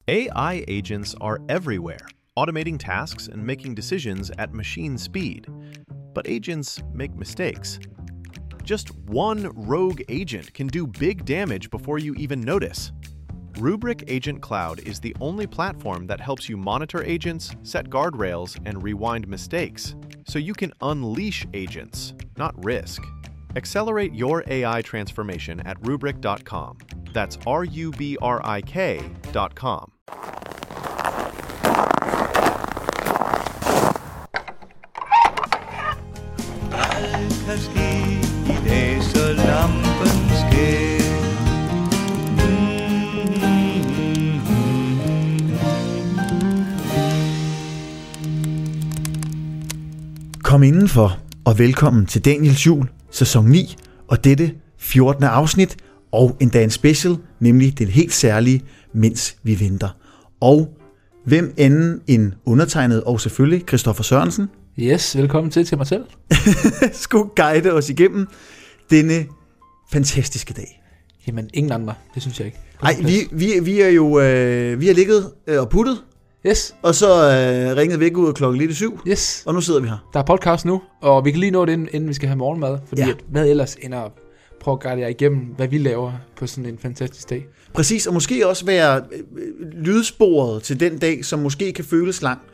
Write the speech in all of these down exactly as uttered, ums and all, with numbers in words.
A I agents are everywhere, automating tasks and making decisions at machine speed. But agents make mistakes. Just one rogue agent can do big damage before you even notice. Rubrik Agent Cloud is the only platform that helps you monitor agents, set guardrails, and rewind mistakes, so you can unleash agents, not risk. Accelerate your A I transformation at rubrik dot com. That's R U B R I K dot com. Alt kan ske i dag, så lampen sker. Kom indenfor, og velkommen til Daniels Jul, sæson ni, og dette fjortende afsnit, og endda en special, nemlig det helt særlige, mens vi venter. Og hvem anden end undertegnet, og selvfølgelig Christoffer Sørensen, Yes, velkommen til til mig selv. skulle guide os igennem denne fantastiske dag. Jamen, ingen andre, det synes jeg ikke. Nej, vi, vi, vi er jo øh, vi har ligget øh, og puttet, Yes, og så øh, ringet væk ud af klokken lidt i syv, yes. og nu sidder vi her. Der er podcast nu, og vi kan lige nå det, inden, inden vi skal have morgenmad. Fordi Ja. ja. at, hvad ellers end at prøve at guide jer igennem, hvad vi laver på sådan en fantastisk dag. Præcis, og måske også være øh, lydsporet til den dag, som måske kan føles lang.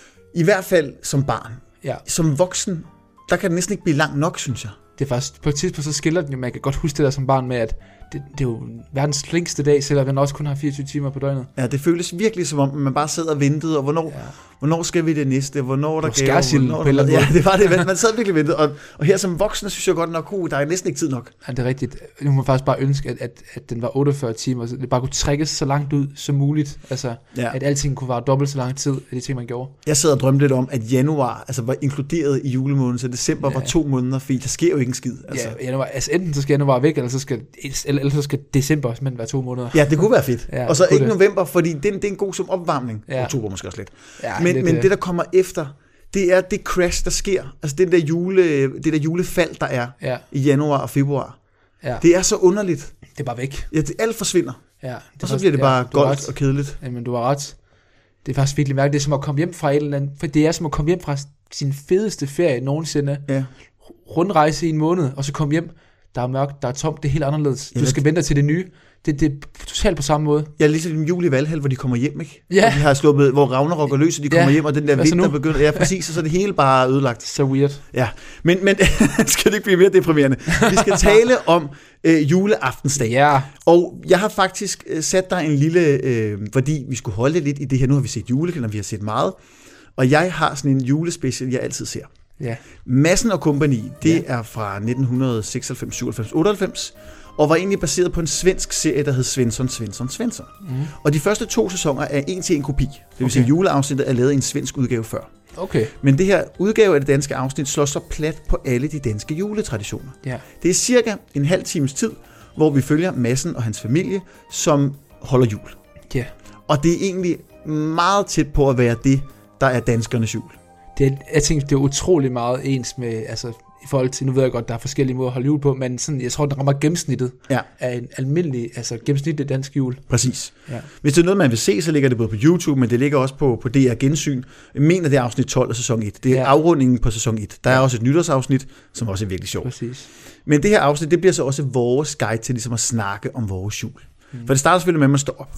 I hvert fald som barn. Ja, Som voksen, der kan det næsten ikke blive lang nok, synes jeg. det er faktisk, på et tidspunkt så skiller den jo, man kan godt huske det der som barn med, at det, det er jo verdens længste dag, selvom den også kun har fireogtyve timer på døgnet. Ja, det føles virkelig som om, man bare sidder og ventede, og hvornår, Ja. hvornår skal vi det næste, hvornår er der Det var skærsilden hvornår på en eller anden Ja, måde. det var det, man sad virkelig ventet, og, og her som voksen, synes jeg godt nok, uh, der er næsten ikke tid nok. Ja, det er rigtigt. Nu må man faktisk bare ønske, at, at, at den var otteogfyrre timer, så det bare kunne trækkes så langt ud som muligt. Altså, Ja. at alting kunne vare dobbelt så lang tid af de ting, man gjorde. Jeg sad og drømte lidt om, at januar altså, var inkluderet i julemåneden, så december Ja. var to måneder, fordi der sker jo ikke en skid. Altså. Ja, januar, altså enten så skal januar væk, eller så skal, eller, eller så skal december simpelthen være to måneder. Ja, det kunne være fedt. Ja, og så kunne ikke det. november, fordi den, det er en god som opvarmning. Ja. Oktober måske også lidt. Ja, men, lidt, men øh, det, der kommer efter, det er det crash, der sker. Altså den der jule, det der julefald, der er Ja, i januar og februar. ja. Det er så underligt. Det er bare væk. Ja, det, alt forsvinder. Ja, det er Og så faktisk- bliver det bare ja, du har goldt ret. og kedeligt. Jamen, du har ret. Det er faktisk virkelig mærkeligt. Det er som at komme hjem fra et eller andet, for det er som at komme hjem fra sin fedeste ferie nogensinde. Ja. Rundrejse i en måned, og så komme hjem. Der er mørkt, der er tomt, det er helt anderledes. Ja, Du skal vente til det nye. Det, det er totalt på samme måde. Ja, ligesom en jul i Valhall, hvor de kommer hjem, ikke? Ja. Og de har sluppet, hvor Ragnarok er løs, og de kommer Ja. hjem, og den der Hvad så vinter nu? begynder. Ja, præcis, og så er det hele bare ødelagt. Så weird. Ja, men, men skal det ikke blive mere deprimerende? Vi skal tale om øh, juleaftensdag. Ja, Og jeg har faktisk øh, sat dig en lille, øh, fordi vi skulle holde lidt i det her. Nu har vi set julekalender, vi har set meget. Og jeg har sådan en julespecial, jeg altid ser. ja, Madsen og Company, det Ja. er fra nitten seksoghalvfems, syvoghalvfems, otteoghalvfems, og var egentlig baseret på en svensk serie, der hed Svensson, Svensson, Svensson. Mm. Og de første to sæsoner er en til en kopi. Det vil Okay. sige, at juleafsnittet er lavet i en svensk udgave før. okay. Men det her udgave af det danske afsnit slår så plat på alle de danske juletraditioner. Ja, Det er cirka en halv times tid, hvor vi følger Madsen og hans familie, som holder jul. ja. Og det er egentlig meget tæt på at være det, der er danskernes jul. Det er, jeg tænker, det er utrolig meget ens med, altså i forhold til, nu ved jeg godt, der er forskellige måder at holde jul på, men sådan, jeg tror, den rammer gennemsnittet Ja, af en almindelig, altså gennemsnitlig dansk jul. præcis. Ja. Hvis det er noget, man vil se, så ligger det både på YouTube, men det ligger også på, på D R Gensyn. Jeg mener, det er afsnit tolv af sæson et. Det er Ja. afrundingen på sæson et. Der er også et nytårsafsnit, som også er virkelig sjovt. Præcis. Men det her afsnit, det bliver så også vores guide til ligesom at snakke om vores jul. Mm. For det starter selvfølgelig med, at man står op.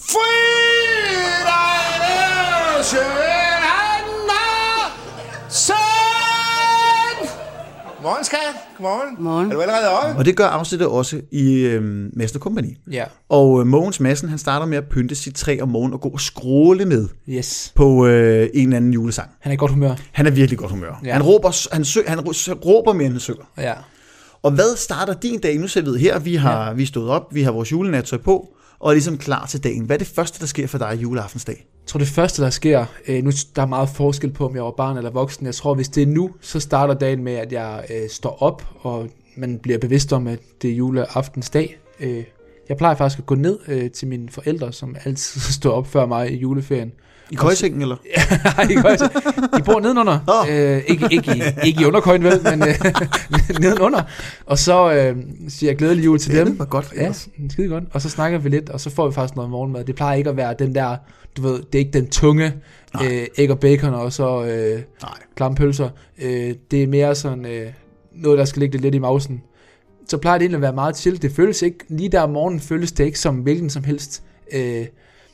Godmorgen, skat. Godmorgen. Morgen. Er du allerede oppe? Og det gør afsnittet også i øhm, Madsen og Company. Ja, Og øh, Mogens Madsen, han starter med at pynte sit træ om morgenen og gå og skråle med yes. på øh, en eller anden julesang. Han er i godt humør. Han er virkelig godt humør. Ja. Han, råber, han, sø, han råber mere, end han synger. Ja. Og hvad starter din dag? Nu ser vi her, vi har, ja. vi er stået op, vi har vores julenattøj på, og er ligesom klar til dagen. Hvad er det første, der sker for dig juleaftensdag? Jeg tror, det første, der sker, øh, nu der er meget forskel på, om jeg var barn eller voksen. Jeg tror, hvis det er nu, så starter dagen med, at jeg øh, står op, og man bliver bevidst om, at det er juleaftensdag. Øh, Jeg plejer faktisk at gå ned øh, til mine forældre, som altid står op før mig i juleferien. I køjsengen, eller? Nej, i køjsengen. De bor nedenunder. Oh. Øh, ikke, ikke, i, ikke i underkøjen, vel, men øh, nedenunder. Og så øh, siger jeg glædelig jul til ja, dem. Det var godt. Ja, skide godt. Og så snakker vi lidt, og så får vi faktisk noget morgenmad. Det plejer ikke at være den der, du ved, det er ikke den tunge øh, æg og bacon og så øh, klamme pølser. Øh, det er mere sådan øh, noget, der skal ligge lidt i mausen. Så plejer det egentlig at være meget chill. Det føles ikke, lige der om morgenen føles det ikke som hvilken som helst øh,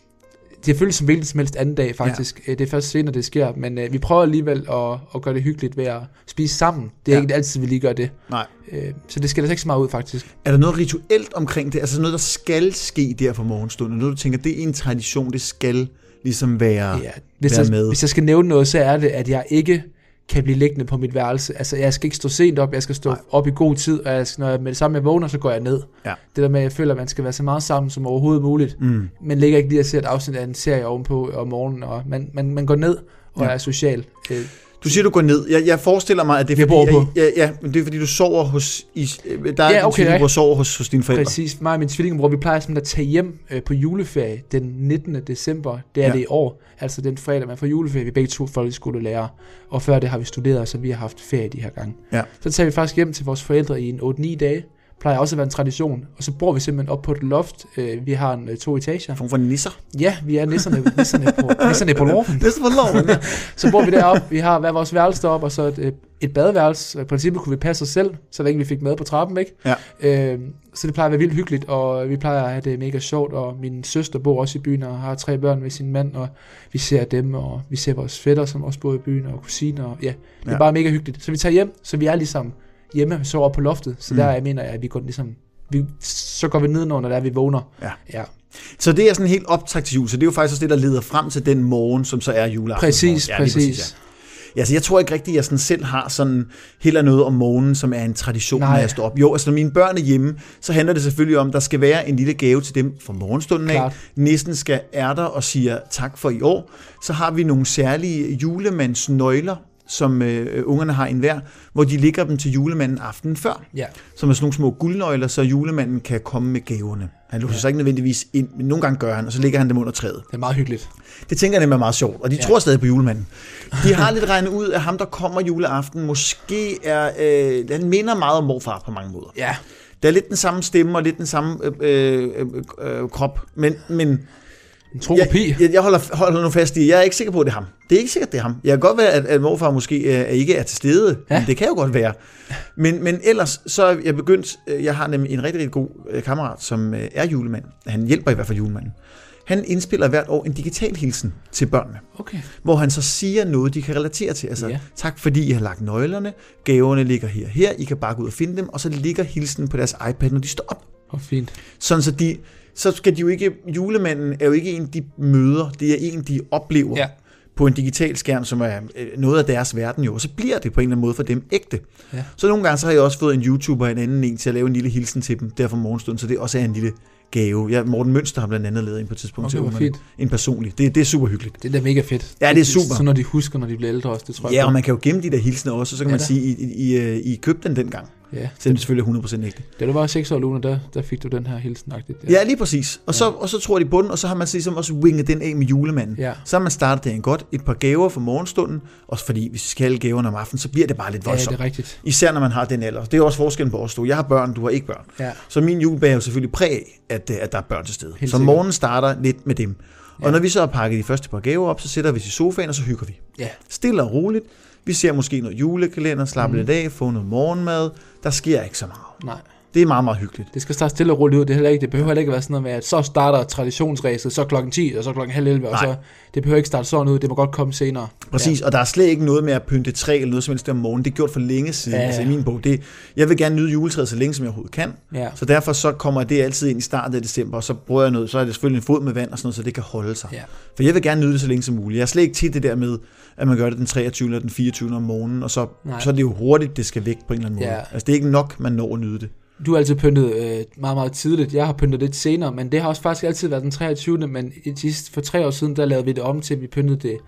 det føles som hvilken som helst anden dag, faktisk. Ja. Det er først senere, det sker. Men øh, vi prøver alligevel at, at gøre det hyggeligt ved at spise sammen. Det er ja. ikke altid, vi lige gør det. Nej. Øh, så det skal der ikke så meget ud, faktisk. Er der noget rituelt omkring det? Altså noget, der skal ske der for morgenstunden? Noget, du tænker, det er en tradition, det skal ligesom være, ja. hvis være jeg, med? Hvis jeg skal nævne noget, så er det, at jeg ikke kan blive liggende på mit værelse. Altså, jeg skal ikke stå sent op, jeg skal stå Nej. op i god tid, og jeg skal, når jeg med det samme jeg vågner, så går jeg ned. Ja. Det der med, at jeg føler, at man skal være så meget sammen som overhovedet muligt. Mm. Man ligger ikke lige at se et afsnit af en serie ovenpå om morgenen, og man, man, man går ned og ja. er social. Du siger, du går ned. Jeg, jeg forestiller mig, at det er, fordi, jeg, ja, ja, men det er fordi, du sover hos... I, der er ja, okay, en tvillingebror, ja. sover hos, hos dine forældre. Præcis. Mig og min tvillingebror, vi plejer simpelthen at tage hjem øh, på juleferie den nittende december. Det er ja. det i år. Altså den fredag, man får juleferie. Vi er begge to folkeskolelærer. Og før det har vi studeret, så vi har haft ferie de her gange. Ja. Så tager vi faktisk hjem til vores forældre i en otte ni dage. Plejer også at være en tradition. Og så bor vi simpelthen op på et loft. Vi har en to etager. Form for nisser? Ja, vi er nisserne, nisserne på, nisserne på lorten. Nisserne på lorten, ja. Så bor vi deroppe. Vi har hver vores værelse deroppe, og så et, et badeværelse. I princippet kunne vi passe os selv, så længe vi fik mad på trappen, ikke? Ja. Øh, så det plejer at være vildt hyggeligt, og vi plejer at have det mega sjovt. Og min søster bor også i byen og har tre børn med sin mand, og vi ser dem, og vi ser vores fætter, som også bor i byen, og kusiner. Og ja, det er ja. bare mega hyggeligt. Så vi tager hjem, så vi er ligesom hjemme, vi sover på loftet, så der mm. jeg mener jeg, at vi går ligesom, vi, så går vi ned, når der er, vi vågner. Ja. Ja. Så det er sådan helt optakt til jul, så det er jo faktisk også det, der leder frem til den morgen, som så er juleaften. Præcis, ja, præcis. præcis ja. Ja, så jeg tror ikke rigtigt, at jeg sådan selv har sådan heller noget om morgenen, som er en tradition, Nej. når jeg står op. Jo, altså når mine børn er hjemme, så handler det selvfølgelig om, at der skal være en lille gave til dem for morgenstunden af. Klart. Næsten skal ærter og siger tak for i år. Så har vi nogle særlige julemandsnøgler, som øh, ungerne har enhver, hvor de ligger dem til julemanden aftenen før. Ja. Som er sådan nogle små guldnøgler, så julemanden kan komme med gaverne. Han låser ja. sig ikke nødvendigvis ind, men nogle gange gør han, og så ligger han dem under træet. Det er meget hyggeligt. Det tænker jeg nemlig er meget sjovt, og de ja. tror stadig på julemanden. De har lidt regnet ud, at ham, der kommer juleaften, måske er, øh, han minder meget om morfar på mange måder. Ja. Der er lidt den samme stemme, og lidt den samme øh, øh, øh, krop, men... men En tro kopi. Jeg, jeg, jeg holder, holder nu fast i, jeg er ikke sikker på, at det er ham. Det er ikke sikkert, det er ham. Jeg kan godt være, at, at morfar måske uh, ikke er til stede, ja. men det kan jo godt være. Men, men ellers, så er jeg begyndt, jeg har nemlig en rigtig, rigtig god uh, kammerat, som uh, er julemand. Han hjælper i hvert fald julemanden. Han indspiller hvert år en digital hilsen til børnene, okay. hvor han så siger noget, de kan relatere til. Altså, ja. tak fordi I har lagt nøglerne, gaverne ligger her her, I kan bare gå ud og finde dem, og så ligger hilsen på deres iPad, når de står op. Hvor fint. Sådan så de... så skal de jo ikke, julemanden er jo ikke en, de møder, det er en, de oplever ja. på en digital skærm, som er noget af deres verden jo, og så bliver det på en eller anden måde for dem ægte. Ja. Så nogle gange så har jeg også fået en YouTuber og en anden en til at lave en lille hilsen til dem, der for morgenstunden, så det også er en lille gave. Ja, Morten Mønster har blandt andet lavet en på et tidspunkt okay, til ungerne. En personlig. Det, det er super hyggeligt. Det er da mega fedt. Ja, det er super. Så når de husker, når de bliver ældre også, det tror jeg. Ja, og man kan jo gemme de der hilsner også, så kan ja, man da. sige, I, I, I, I købte den dengang. Ja. Så det er selvfølgelig hundrede procent ægte. Da du var seks år, Luna, der, der fik du den her hilsenagtigt. Ja. ja, lige præcis. Og, ja. så, og så tror de på den, og så har man ligesom også winget den af med julemanden. Ja. Så har man startet dagen godt. Et par gaver for morgenstunden, også fordi hvis vi skal have gaverne om aftenen, så bliver det bare lidt voldsomt. Ja, det er rigtigt. Især når man har den alder. Det er også forskellen på os to. Jeg har børn, du har ikke børn. Ja. Så min julebag er jo selvfølgelig præg af, at, at der er børn til stede. Helt så sikkert. Morgenen starter lidt med dem. Og ja. når vi så har pakket de første par gaver op, så sætter vi os i sofaen, og så hygger vi. Ja. Stille og roligt. Vi ser måske noget julekalender, slapper mm. lidt af, får noget morgenmad. Der sker ikke så meget. Nej. Det er meget, meget hyggeligt. Det skal starte stille og roligt ud. Det, heller ikke, det behøver heller ikke være sådan noget med, at så starter traditionsræset, så klokken ti, og så klokken halv elleve, og så det behøver ikke starte sådan ud. Det må godt komme senere. Præcis, ja. Og der er slet ikke noget med at pynte træ eller noget som helst om morgenen. Det er gjort for længe siden. Ja, ja. Altså i min bog. Det, jeg vil gerne nyde juletræet så længe, som jeg overhovedet kan. Ja. Så derfor så kommer det altid ind i starten af december, og så bruger jeg noget, så er det selvfølgelig en fod med vand og sådan noget, så det kan holde sig. Ja. For jeg vil gerne nyde det så længe som muligt. Jeg er slet ikke tit det der med, at man gør det den treogtyvende eller den fireogtyvende om morgenen, og så, så er det jo hurtigt, det skal væk på en eller anden måde. Ja. Altså det er ikke nok, man når at nyde det. Du har altid pyntet øh, meget, meget tidligt. Jeg har pyntet lidt senere, men det har også faktisk altid været den treogtyvende Men for tre år siden, der lavede vi det om til, at vi pyntede det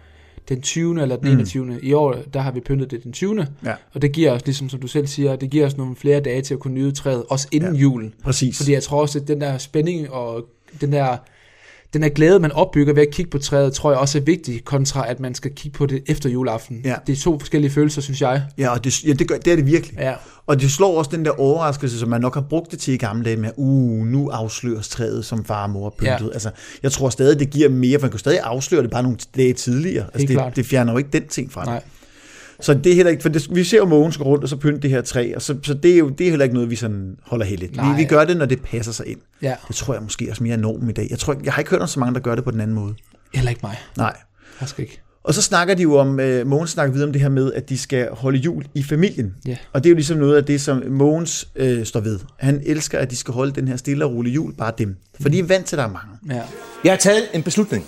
den tyvende eller den mm. enogtyvende. I år, der har vi pyntet det den tyvende. Ja. Og det giver os, ligesom som du selv siger, det giver os nogle flere dage til at kunne nyde træet, også inden ja. julen. Præcis. Fordi jeg tror også, at den der spænding og den der, den der glæde, man opbygger ved at kigge på træet, tror jeg også er vigtig, kontra at man skal kigge på det efter juleaften. Ja. Det er to forskellige følelser, synes jeg. Ja, og det, ja, det, gør, det er det virkelig. Ja. Og det slår også den der overraskelse, som man nok har brugt det til i gamle dage med, uh, nu afsløres træet, som far og mor har pyntet. Ja. Altså, jeg tror stadig, det giver mere, for man kan stadig afsløre det bare nogle dage tidligere. Altså, det, det fjerner jo ikke den ting fra det. Så det er heller ikke, for det, vi ser jo Mogens gå rundt og så pynte det her træ, og så, så det er jo det er heller ikke noget, vi sådan holder heldigt. Vi, vi gør det, når det passer sig ind. Ja. Det tror jeg måske også mere er normen i dag. Jeg tror, jeg har ikke hørt om så mange, der gør det på den anden måde. Heller ikke mig. Nej. Jeg skal ikke. Og så snakker de jo om, uh, Mogens snakker videre om det her med, at de skal holde jul i familien. Yeah. Og det er jo ligesom noget af det, som Mogens uh, står ved. Han elsker, at de skal holde den her stille og rolig jul, bare dem. For de er vant til, at der er mange. Ja. Jeg har taget en beslutning.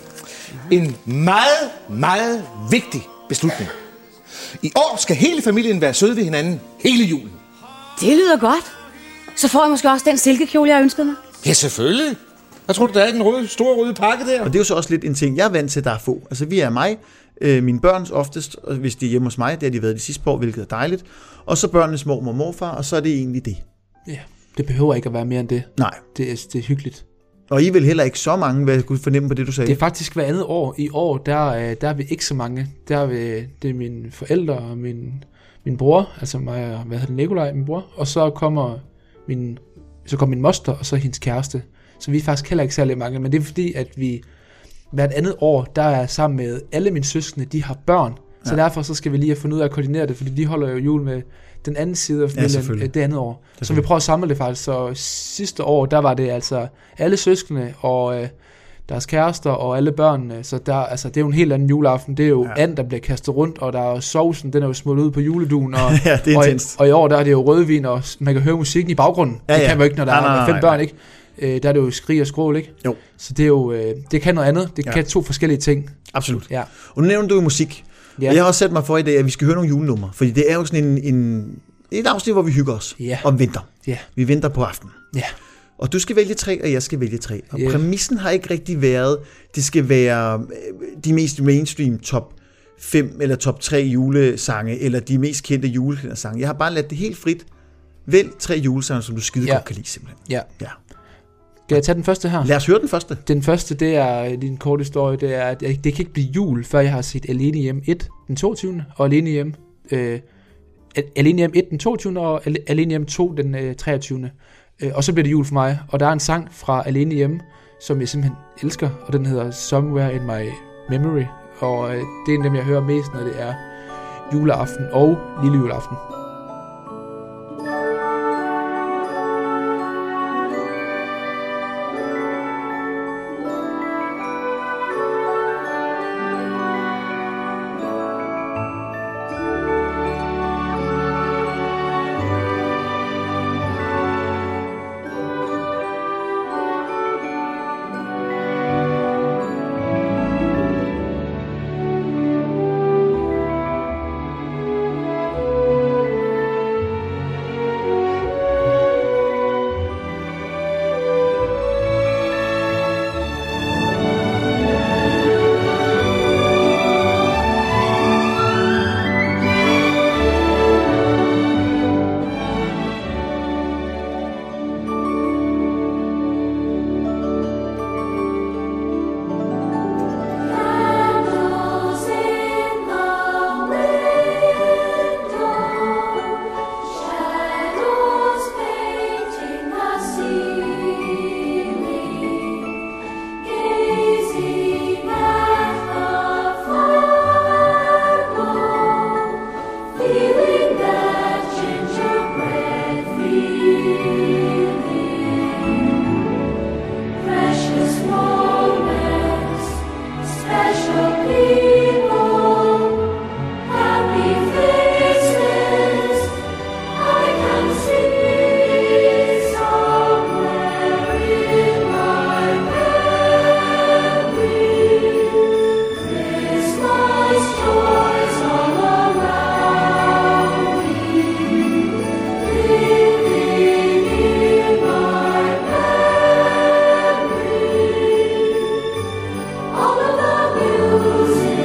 En meget, meget vigtig beslutning. I år skal hele familien være søde ved hinanden hele julen. Det lyder godt. Så får jeg måske også den silkekjole, jeg ønskede mig. Ja, selvfølgelig. Jeg tror, der er den røde, store røde pakke der. Og det er jo så også lidt en ting, jeg er vant til, der er få. Altså, vi er mig, øh, mine børns oftest, og hvis de er hjemme hos mig, det har de været de sidste par år, hvilket er dejligt. Og så børnenes mormor og morfar, og så er det egentlig det. Ja, det behøver ikke at være mere end det. Nej. Det er, det er hyggeligt. Og I er vel heller ikke så mange, hvad jeg kunne fornemme på det, du sagde? Det er faktisk hver andet år. I år, der, der er vi ikke så mange. Der er vi, det er mine forældre og min, min bror, altså mig og, hvad hedder det, Nikolaj, min bror. Og så kommer min, så kommer min moster, og så hendes kæreste. Så vi er faktisk heller ikke særlig mange, men det er fordi, at vi hvert andet år, der er sammen med alle mine søskende, de har børn. Så ja. Derfor så skal vi lige have fundet ud af at koordinere det, fordi de holder jo jul med den anden side af familien ja, det andet år. Så vi prøver at samle det faktisk. Så sidste år, der var det altså alle søskende og øh, deres kærester og alle børnene. Så der, altså, det er jo en helt anden juleaften. Det er jo ja. and, der bliver kastet rundt, og der er sovsen, den er jo smurt ud på juleduen. Og, ja, det er og, intenst. og i år, der er det jo rødvin, og man kan høre musikken i baggrunden. Ja, ja. Det kan man jo ikke, når der nej, er nej, fem nej, børn, nej. ikke? Øh, der er det jo skrig og skrål, ikke? Jo. Så det er jo, øh, det kan noget andet. Det ja. kan to forskellige ting. Absolut. Ja. Og nu nævner du jo musik. Ja. Og jeg har også sat mig for i dag, at vi skal høre nogle julenumre. Fordi det er jo sådan en, en et afsnit, hvor vi hygger os ja. om vinter. Ja. Vi venter på aftenen. Ja. Og du skal vælge tre, og jeg skal vælge tre. Og yeah. præmissen har ikke rigtig været, det skal være de mest mainstream top fem eller top tre julesange, eller de mest kendte julesange. Jeg har bare ladt det helt frit. Vælg tre julesange, som du skide ja. godt kan lide, simpelthen. Ja. ja. Skal jeg tage den første her? Lad os høre den første. Den første, det er din korte historie, det er, at det kan ikke blive jul, før jeg har set Alene Hjem et den toogtyvende, og Alene Hjem, øh, Alene Hjem et den toogtyvende, og Alene Hjem to den øh, treogtyvende. Øh, og så bliver det jul for mig, og der er en sang fra Alene Hjem, som jeg simpelthen elsker, og den hedder Somewhere in My Memory, og øh, det er en af dem, jeg hører mest, når det er juleaften og lille juleaften. All of the music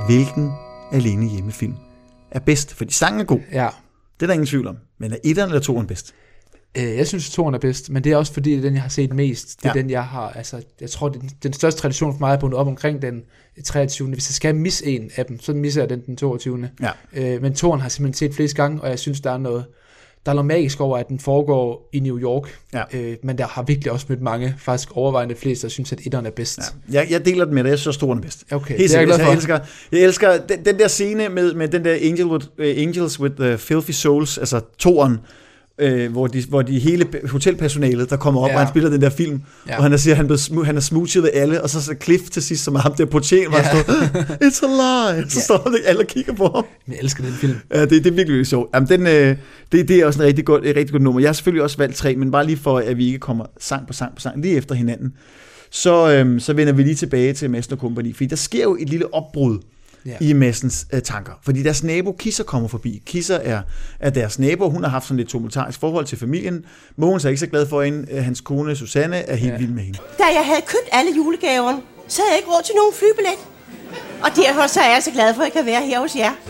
hvilken alene hjemmefilm er bedst. Fordi sangen er god. Ja. Det er der ingen tvivl om. Men er etteren eller toeren bedst? Øh, jeg synes, at toeren er bedst, men det er også fordi, det er den, jeg har set mest. Det er ja. den, jeg har, altså, jeg tror, det er den, den største tradition for mig er bundet op omkring den treogtyvende Hvis jeg skal misse en af dem, så misser jeg den den toogtyvende Ja. Øh, men toeren har jeg simpelthen set flest gange, og jeg synes, der er noget, der er noget magisk over, at den foregår i New York. Ja. Øh, men der har virkelig også mødt mange, faktisk overvejende flest, der synes, at etteren er bedst. Ja. Jeg, jeg deler den med dig. Jeg synes, toeren er bedst. Okay, Helt det er jeg glad for. Jeg elsker, jeg elsker den, den der scene med, med den der Angel with, uh, Angels with the Filthy Souls, altså toeren, Øh, hvor, de, hvor de hele hotelpersonalet, der kommer op, ja. og han spiller den der film, ja. og han siger, han, smu- han er smoochet ved alle, og så så Cliff til sidst, som er ham der på tjen, hvor ja. han står, it's a lie, så ja. står han, alle og kigger på ham. Jeg elsker den film. Ja, det, det er virkelig, virkelig sjovt. Jamen, den, øh, det, det er også en rigtig godt, et rigtig godt nummer. Jeg har selvfølgelig også valgt tre, men bare lige for, at vi ikke kommer sang på sang på sang, lige efter hinanden, så, øh, så vender vi lige tilbage til Madsen og Company, fordi der sker jo et lille opbrud, ja. i Madsens øh, tanker. Fordi deres nabo Kisser kommer forbi. Kisser er, er deres nabo, hun har haft sådan lidt tumultarisk forhold til familien. Mogens er ikke så glad for hende. Hans kone Susanne er helt ja. vild med hende. Da jeg havde købt alle julegaverne, så havde jeg ikke råd til nogen flybillet. Og derfor så er jeg så glad for, at jeg kan være her hos jer.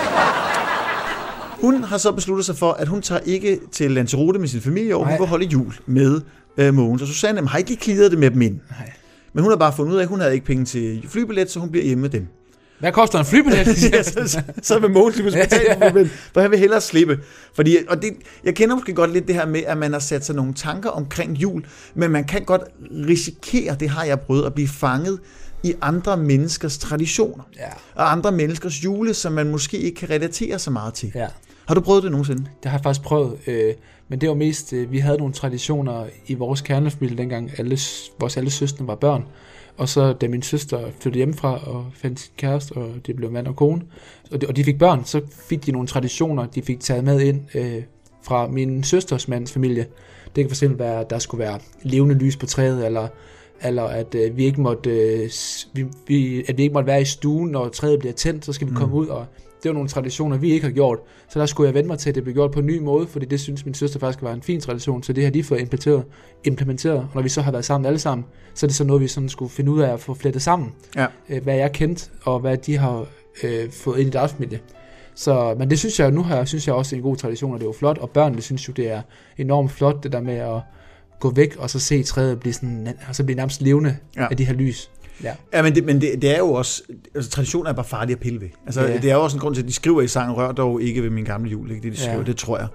Hun har så besluttet sig for, at hun tager ikke til Lanzarote med sin familie, og hun vil holde jul med øh, Mogens og Susanne. Men har ikke lige klidret det med dem ind. Nej. Men hun har bare fundet ud af, at hun havde ikke penge til flybillet, så hun bliver hjemme med dem. Hvad koster en flybillet? ja, så, så vil Mogens lige betale for, for han vil hellere slippe. Fordi, og det, jeg kender måske godt lidt det her med, at man har sat sig nogle tanker omkring jul, men man kan godt risikere, det har jeg prøvet, at blive fanget i andre menneskers traditioner. Ja. Og andre menneskers jule, som man måske ikke kan relatere så meget til. Ja. Har du prøvet det nogensinde? Det har jeg faktisk prøvet, øh, men det var mest, øh, vi havde nogle traditioner i vores kernefamilie, dengang alle, vores alle søstre var børn. Og så da min søster flyttede hjemmefra og fandt sin kæreste, og det blev mand og kone, og de, og de fik børn, så fik de nogle traditioner, de fik taget med ind øh, fra min søsters mands familie. Det kan for eksempel være, at der skulle være levende lys på træet, eller, eller at, øh, vi ikke måtte, øh, vi, vi, at vi ikke måtte være i stuen, når træet bliver tændt, så skal vi komme mm. ud. Og det var nogle traditioner, vi ikke har gjort. Så der skulle jeg vende mig til, at det blev gjort på en ny måde, fordi det synes min søster faktisk var en fin tradition, så det har de fået implementeret. implementeret. Og når vi så har været sammen alle sammen, så er det så noget, vi sådan skulle finde ud af at få flettet sammen. Ja. Øh, hvad jeg kendt, og hvad de har øh, fået ind i deres familie. Så, men det synes jeg, nu har, synes jeg også er en god tradition, og det er jo flot, og børnene synes jo, det er enormt flot, det der med at gå væk, og så se træet blive sådan, altså blive nærmest levende ja. af de her lys. Ja, ja men, det, men det, det er jo også, altså traditioner er bare farlige at pille ved. Altså, ja. Det er jo også en grund til, at de skriver i sangen, rør dog ikke ved min gamle jul, ikke det, de skriver, ja. det tror jeg.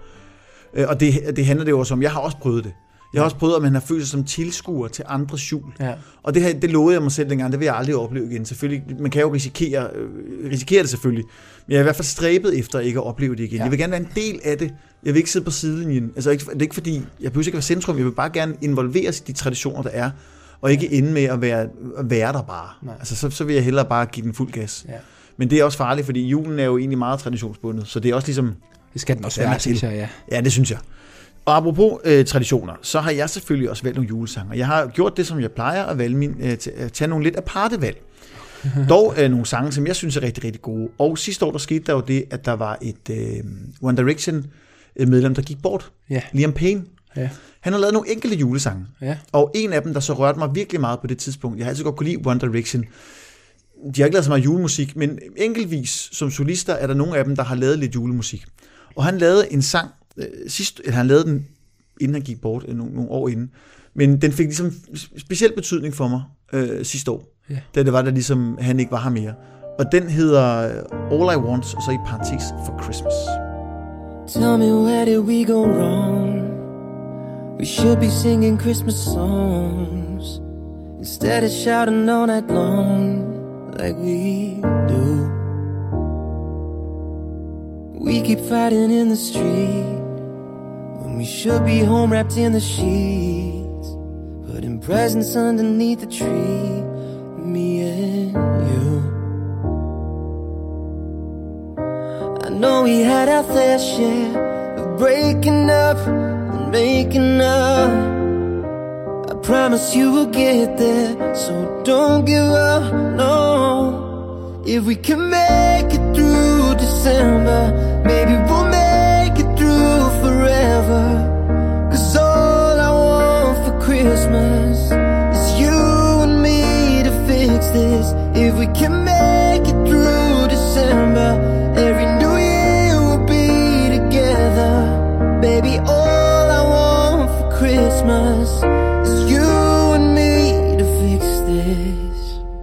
Og det, det handler det jo også om, jeg har også prøvet det. Jeg har også prøvet, at man har følt sig som tilskuer til andres jul. Ja. Og det, her, det lovede jeg mig selv dengang, det vil jeg aldrig opleve igen. Selvfølgelig, man kan jo risikere, øh, risikere det selvfølgelig, men jeg er i hvert fald stræbet efter ikke at opleve det igen. Ja. Jeg vil gerne være en del af det. Jeg vil ikke sidde på sidelinjen. Altså, ikke, det er ikke fordi, jeg behøver ikke være centrum, jeg vil bare gerne involveres i de traditioner, der er, og ikke ende med at være, at være der bare. Altså, så, så vil jeg hellere bare give den fuld gas. Ja. Men det er også farligt, fordi julen er jo egentlig meget traditionsbundet, så det er også ligesom... Det skal den også være, synes jeg, ja. Ja, det synes jeg. Og apropos øh, traditioner, så har jeg selvfølgelig også valgt nogle julesange. Jeg har gjort det, som jeg plejer at valge min, øh, at tage nogle lidt aparte valg. Dog øh, nogle sange, som jeg synes er rigtig, rigtig gode. Og sidste år, der skete der jo det, at der var et øh, One Direction medlem, der gik bort. Yeah. Liam Payne. Yeah. Han har lavet nogle enkelte julesange. Yeah. Og en af dem, der så rørte mig virkelig meget på det tidspunkt, jeg har altid godt kunne lide One Direction. De har ikke lavet så meget julemusik, men enkeltvis som solister er der nogle af dem, der har lavet lidt julemusik. Og han lavede en sang, øh, sidst, eller han lavede den, inden han gik bort, øh, nogle, nogle år inden. Men den fik ligesom speciel betydning for mig øh, sidste år. Yeah. Da det var, da ligesom han ikke var her mere. Og den hedder All I Want, og så i parentes For Christmas. Tell me, where did we go wrong? We should be singing Christmas songs instead of shouting all night long like we do. We keep fighting in the street when we should be home wrapped in the sheets, putting presents underneath the tree, me and you. I know we had our fair share of breaking up and making up. I promise you will get there, so don't give up, no. If we can make it through December, maybe we'll make it through forever. Cause all I want for Christmas is you and me to fix this. If we can make it through Baby, all I want for Christmas is you and me to fix this.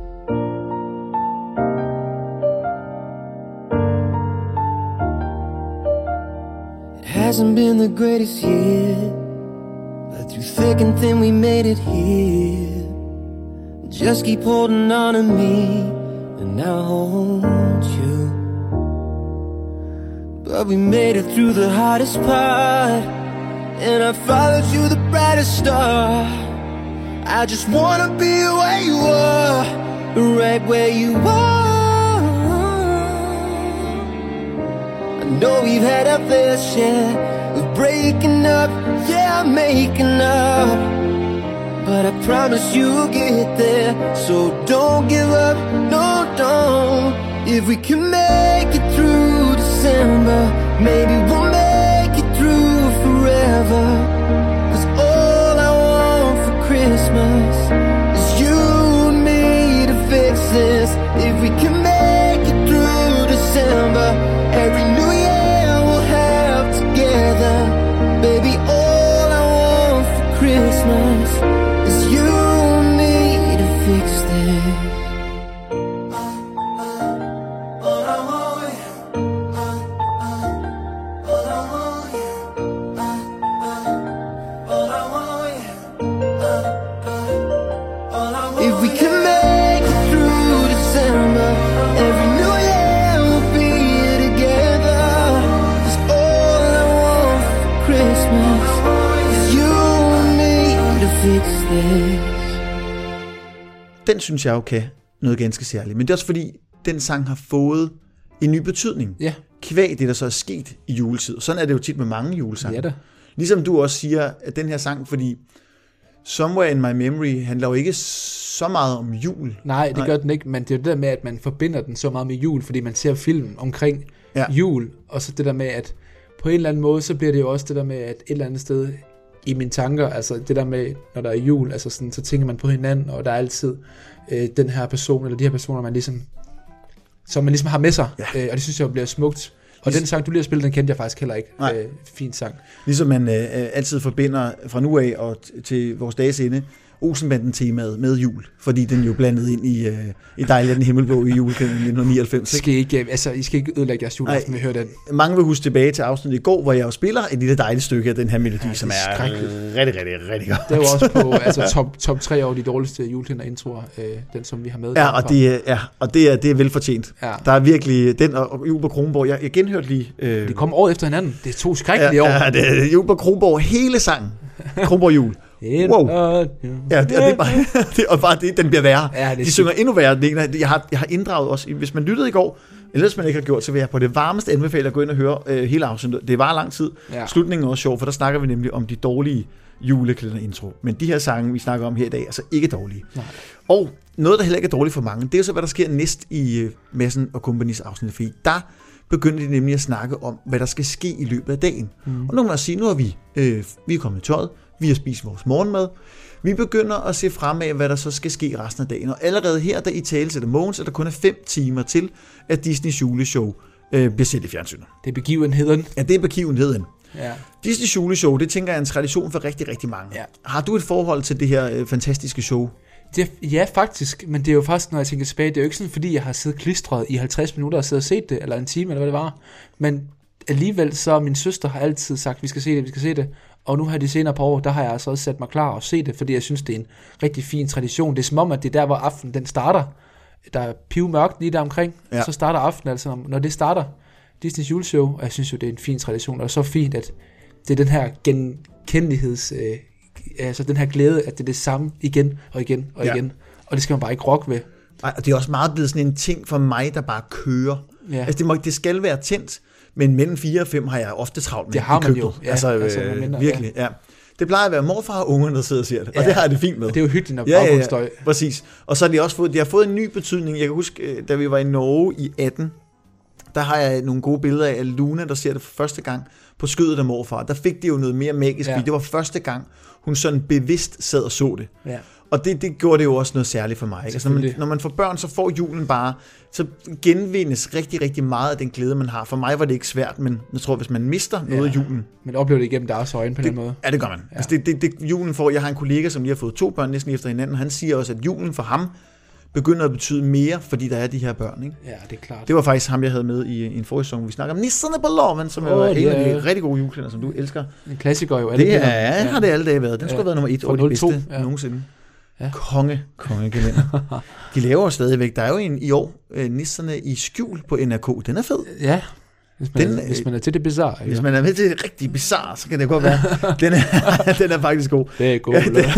It hasn't been the greatest year, but through thick and thin we made it here. Just keep holding on to me and I'll hold you. But we made it through the hardest part, and I followed you the brightest star. I just wanna be where you are, right where you are. I know we've had our fair share of breaking up, yeah, making up, but I promise you'll get there, so don't give up, no, don't. If we can make it through December, maybe we'll make it through forever. Cause all I want for Christmas is you and me to fix this. If we can make it through December, every new year we'll have together. Baby, all I want for Christmas is you and me to fix this. Den synes jeg jo kan noget ganske særligt. Men det er også fordi, den sang har fået en ny betydning. Ja. Kvæg det, der så er sket i juletid. Sådan er det jo tit med mange julesange. Ja da. Ligesom du også siger, at den her sang, fordi Somewhere in My Memory handler jo ikke så meget om jul. Nej, det Nej. gør den ikke, men det er jo det der med, at man forbinder den så meget med jul, fordi man ser film omkring ja. jul, og så det der med, at på en eller anden måde, så bliver det jo også det der med, at et eller andet sted i mine tanker, altså det der med, når der er jul, altså sådan, så tænker man på hinanden, og der er altid øh, den her person, eller de her personer, man ligesom, som man ligesom har med sig, ja. øh, og det synes jeg bliver smukt. Og den sang, du lige har spillet, den kendte jeg faktisk heller ikke. Øh, fin sang. Ligesom man øh, altid forbinder fra nu af og t- til vores dages ende, Olsenbanden-temaet med jul, fordi den jo blandet ind i, øh, i Dejlig den himmelblå i julekalenderen nitten nioghalvfems. Skal I, ikke, altså, I skal ikke ødelægge jeres juleaften med at høre den. Mange vil huske tilbage til afsnittet i går, hvor jeg jo spiller et lille dejligt stykke af den her melodi, ja, som er rigtig, rigtig, rigtig godt. Det er jo også på altså, top, top tre over de dårligste julekalender-introer, øh, den som vi har med. Ja, og det er, ja, og det er, det er velfortjent. Ja. Der er virkelig den og Jul på Kronborg. Jeg, jeg genhørte lige... Øh, det kom året efter hinanden. Det er to skrækkelige ja, år. Ja, det er Jul på Kronborg. Hele sangen. Kronborg jul. Wow. Ja, det, det er bare, det, og bare det, den bliver værre. Ja, de synger endnu værre. Jeg har, jeg har inddraget også, hvis man lyttede i går, eller hvis man ikke har gjort, så vil jeg på det varmeste anbefale at gå ind og høre øh, hele afsnittet. Det var lang tid. Ja. Slutningen er også sjov, for der snakker vi nemlig om de dårlige julekalender-intro. Men de her sange, vi snakker om her i dag, er altså ikke dårlige. Nej. Og noget, der heller ikke er dårligt for mange, det er så, hvad der sker næst i øh, Madsen og Company's afsnit. For der begynder de nemlig at snakke om, hvad der skal ske i løbet af dagen. Mm. Og nu må jeg sige, nu er vi, øh, vi er kommet i tøjet, vi har spist vores morgenmad. Vi begynder at se fremad, hvad der så skal ske resten af dagen. Og allerede her, der i tale til Mogens, at der kun er fem timer til, at Disneys juleshow øh, bliver set i fjernsynet. Det er begivenheden. Ja, det er begivenheden. Ja. Disneys juleshow, det tænker jeg er en tradition for rigtig, rigtig mange. Ja. Har du et forhold til det her øh, fantastiske show? Det, ja, faktisk. Men det er jo faktisk, når jeg tænker tilbage, det er jo ikke sådan, fordi jeg har siddet klistret i halvtreds minutter og siddet og set det, eller en time, eller hvad det var. Men alligevel så min søster har altid sagt, vi skal se det, vi skal se det. Og nu har de senere på år, der har jeg altså også sat mig klar og se det, fordi jeg synes, det er en rigtig fin tradition. Det er som om, at det er der, hvor aftenen den starter. Der er pivmørkt lige der omkring, ja. Så starter aftenen altså, når det starter Disneys juleshow, og jeg synes jo, det er en fin tradition, og det er så fint, at det er den her genkendeligheds, øh, altså den her glæde, at det er det samme igen og igen og ja. igen, og det skal man bare ikke rokke ved. Ej, og det er også meget blevet sådan en ting for mig, der bare kører. Ja. Altså det, må, det skal være tændt, men mellem fire og fem har jeg ofte travlt med. Det har man jo. Ja, altså, øh, altså mindre, virkelig, ja. ja. Det plejer at være morfar og ungerne, der sidder og siger det, og ja, det har jeg det fint med. Og det er jo hyggeligt, når ja, baggrundsstøj. Ja, ja, præcis. Og så har de også fået, de har fået en ny betydning. Jeg kan huske, da vi var i Norge i atten, der har jeg nogle gode billeder af Luna, der ser det for første gang på skødet af morfar, der fik det jo noget mere magisk, ja. Fordi det var første gang, hun sådan bevidst sad og så det. Ja. Og det, det gjorde det jo også noget særligt for mig. Ikke? Altså, når, man, når man får børn, så får julen bare, så genvindes rigtig, rigtig meget af den glæde, man har. For mig var det ikke svært, men jeg tror, hvis man mister noget af julen... Men oplever det igennem deres øjne på det, den måde. Ja, det gør man. Ja. Altså, det, det, det, julen får, jeg har en kollega, som lige har fået to børn næsten efter hinanden, og han siger også, at julen for ham begynder at betyde mere, fordi der er de her børn. Ikke? Ja, det er klart. Det var faktisk ham, jeg havde med i, i en forrige sæson, hvor vi snakker om Nisserne på Låven, som oh, er en af de rigtig gode juleklæder, som du elsker. En klassiker jo. Alle det er, ja, har det alle dage været. Den skulle ja. have været nummer et over de bedste ja. nogensinde. Ja. Konge, kongekalender. De laver stadigvæk. Der er jo en i år, uh, Nisserne i skjul på N R K. Den er fed. Ja, hvis man, den, er, hvis man er til det bizarre. Hvis ja. man er med til det rigtig bizarre, så kan det godt være. den, er, den er faktisk god. Det er god. Ja, det,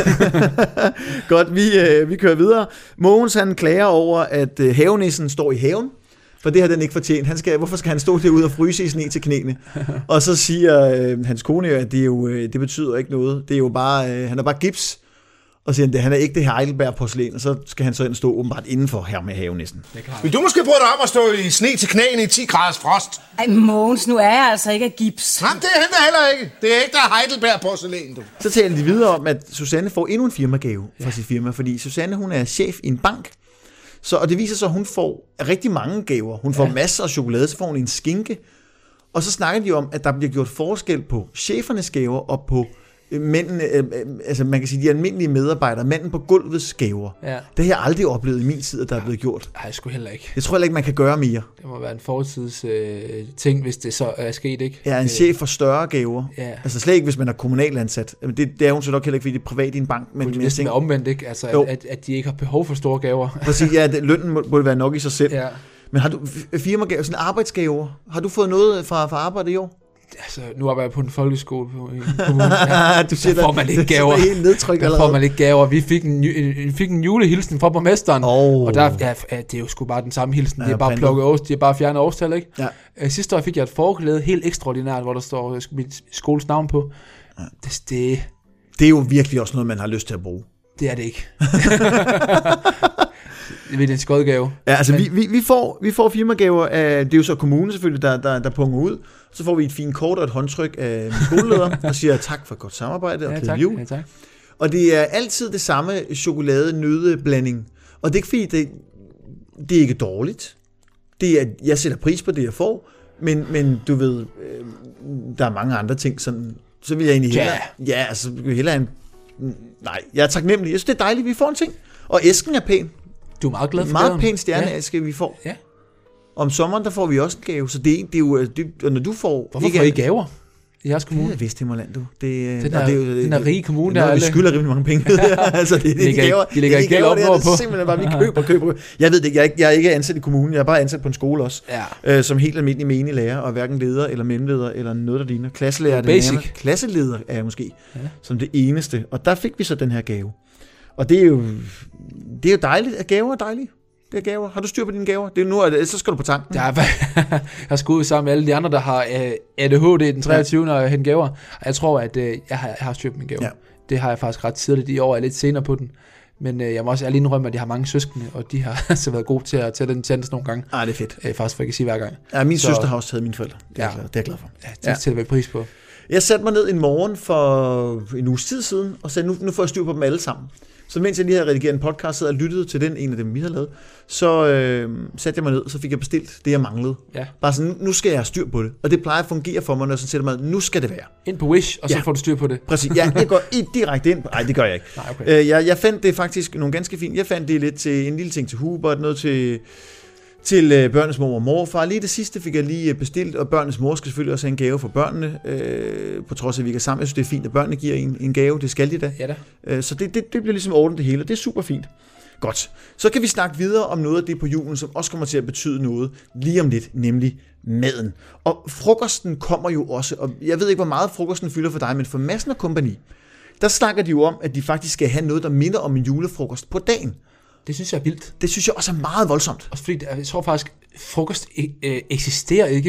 godt, vi, uh, vi kører videre. Mogens, han klager over, at uh, havenissen står i haven. For det har den ikke fortjent. Han skal, hvorfor skal han stå derude og fryse i sne til knæene? Og så siger øh, hans kone, at det, er jo, øh, det betyder ikke noget. Det er jo bare, øh, han er bare gips. Og siger han, det, han er ikke det her Heidelberg porcelæn, og så skal han så ind stå åbenbart indenfor her med havenissen. Vil du måske prøve dig om at stå i sne til knæene i ti graders frost? Ej, Mogens, nu er jeg altså ikke af gips. Nej, det er han da heller ikke. Det er ikke der Heidelberg porcelæn, du. Så taler de videre om, at Susanne får endnu en firmagave fra ja. sit firma, fordi Susanne, hun er chef i en bank. Så, og det viser sig, at hun får rigtig mange gaver. Hun får ja. masser af chokolade, så får hun en skinke. Og så snakker de om, at der bliver gjort forskel på chefernes gaver og på mændene, øh, altså man kan sige, de almindelige medarbejdere, manden på gulvets gaver. Ja. Det har jeg aldrig oplevet i min tid, at der er blevet gjort. Nej, sgu heller ikke. Jeg tror heller ikke, man kan gøre mere. Det må være en fortids øh, ting, hvis det så er sket, ikke? Ja, en chef for større gaver. Ja. Altså slet ikke, hvis man er kommunalansat. Det, det er hun så nok heller ikke, fordi det er privat i en bank. Men det er omvendt, ikke? Altså, at, at, at de ikke har behov for store gaver. Præcis, ja, det, lønnen burde være nok i sig selv. Ja. Men har du firmagaver, sådan arbejdsgaver, har du fået noget fra, fra arbejde i år? Altså, nu arbejder jeg på en folkeskole på en kommune. Ja, du siger, der får man ikke gaver. Det er helt nedtryk der får man ikke gaver. Vi fik en, vi fik en julehilsen fra borgmesteren, oh. og der, ja, det er jo sgu bare den samme hilsen. Ja, de er bare plukket års, de er bare fjernet årstal, ikke? Ja. Sidste år fik jeg et forklæde, helt ekstraordinært, hvor der står mit skoles navn på. Ja. Det, det, det er jo virkelig også noget, man har lyst til at bruge. Det er det ikke. Det er en skodgave. Ja, altså vi, vi, vi, får, vi får firmagaver af, det er jo så kommunen selvfølgelig, der, der, der punger ud. Så får vi et fint kort og et håndtryk af skoleleder, og siger tak for godt samarbejde og ja, glædelig jul. Ja, tak. Og det er altid det samme chokolade-nødeblanding. Og det er ikke fordi, det, det er ikke dårligt. Det er, jeg sætter pris på det, jeg får, men, men du ved, øh, der er mange andre ting, sådan, så vil jeg egentlig hellere, yeah. ja, altså hellere en, nej, jeg er taknemmelig. Jeg synes, det er dejligt, vi får en ting. Og æsken er pæn. Du er meget glad for meget gaven. Pæn stjerneæske, ja. vi får. Ja. Om sommeren, der får vi også en gave, så det, det er jo, det, når du får... Hvorfor får I gaver i jeres kommune? Det er Vesthimmerland, du. Det, den er, det er jo, den er rige kommune, der er vi skylder rimelig mange penge. altså, det, det, de ligger, gaver, de ligger de gaver, gaver, det er simpelthen bare, vi køber, køber. Jeg ved det ikke, jeg er ikke, jeg er ikke ansat i kommunen, jeg er bare ansat på en skole også. Ja. Øh, som helt almindelig menig lærer, og hverken leder eller mellemleder, eller noget, der ligner. Klasselærer, det basic. Nærmere. Klasseleder er jeg måske, ja. som det eneste. Og der fik vi så den her gave. Og det er jo, det er jo dejligt, at gaver er dejlige. Det er gaver. Har du styr på dine gaver? Det er nu, at, så skal du på tanken. Jeg har skudt ud sammen med alle de andre, der har uh, A D H D den treogtyvende og hente gaver. Og jeg tror, at uh, jeg, har, jeg har styr på mine gaver. Ja. Det har jeg faktisk ret tidligt i år. Jeg er lidt senere på den. Men uh, jeg må også ærlig indrømme, at jeg har mange søskende, og de har altså været gode til at tage den tjans nogle gange. Ah, det er fedt. Uh, faktisk for ikke at sige hver gang. Ja, min så, søster har også taget mine forældre. Det er, ja. jeg, glad, det er jeg glad for. Ja, det ja. sætter vi pris på. Jeg satte mig ned en morgen for en uges tid siden, og sagde, nu, nu får jeg styr på dem alle sammen. Så mens jeg lige havde redigeret en podcast, og lyttede til den, en af dem, vi havde lavet, så øh, satte jeg mig ned, og så fik jeg bestilt det, jeg manglede. Ja. Bare sådan, nu skal jeg have styr på det. Og det plejer at fungere for mig, når jeg så sætter mig ned, nu skal det være. Ind på Wish, og så ja. får du styr på det. Præcis. Ja, jeg går direkte ind. Nej, det gør jeg ikke. Nej, okay. øh, jeg, jeg fandt det faktisk nogle ganske fint. Jeg fandt det lidt til en lille ting til Hubert, noget til... til øh, børnenes mor og morfar. Lige det sidste fik jeg lige bestilt, og børnenes mor skal selvfølgelig også have en gave for børnene, øh, på trods af, at vi ikke er sammen. Jeg synes, det er fint, at børnene giver en, en gave. Det skal de da. Ja da. Øh, så det, det, det bliver ligesom ordnet det hele, og det er super fint. Godt. Så kan vi snakke videre om noget af det på julen, som også kommer til at betyde noget lige om lidt, nemlig maden. Og frokosten kommer jo også, og jeg ved ikke, hvor meget frokosten fylder for dig, men for Madsen og kompagni, der snakker de jo om, at de faktisk skal have noget, der minder om en julefrokost på dagen. Det synes jeg er vildt. Det synes jeg også er meget voldsomt. Også fordi, jeg tror faktisk, frokost øh, eksisterer ikke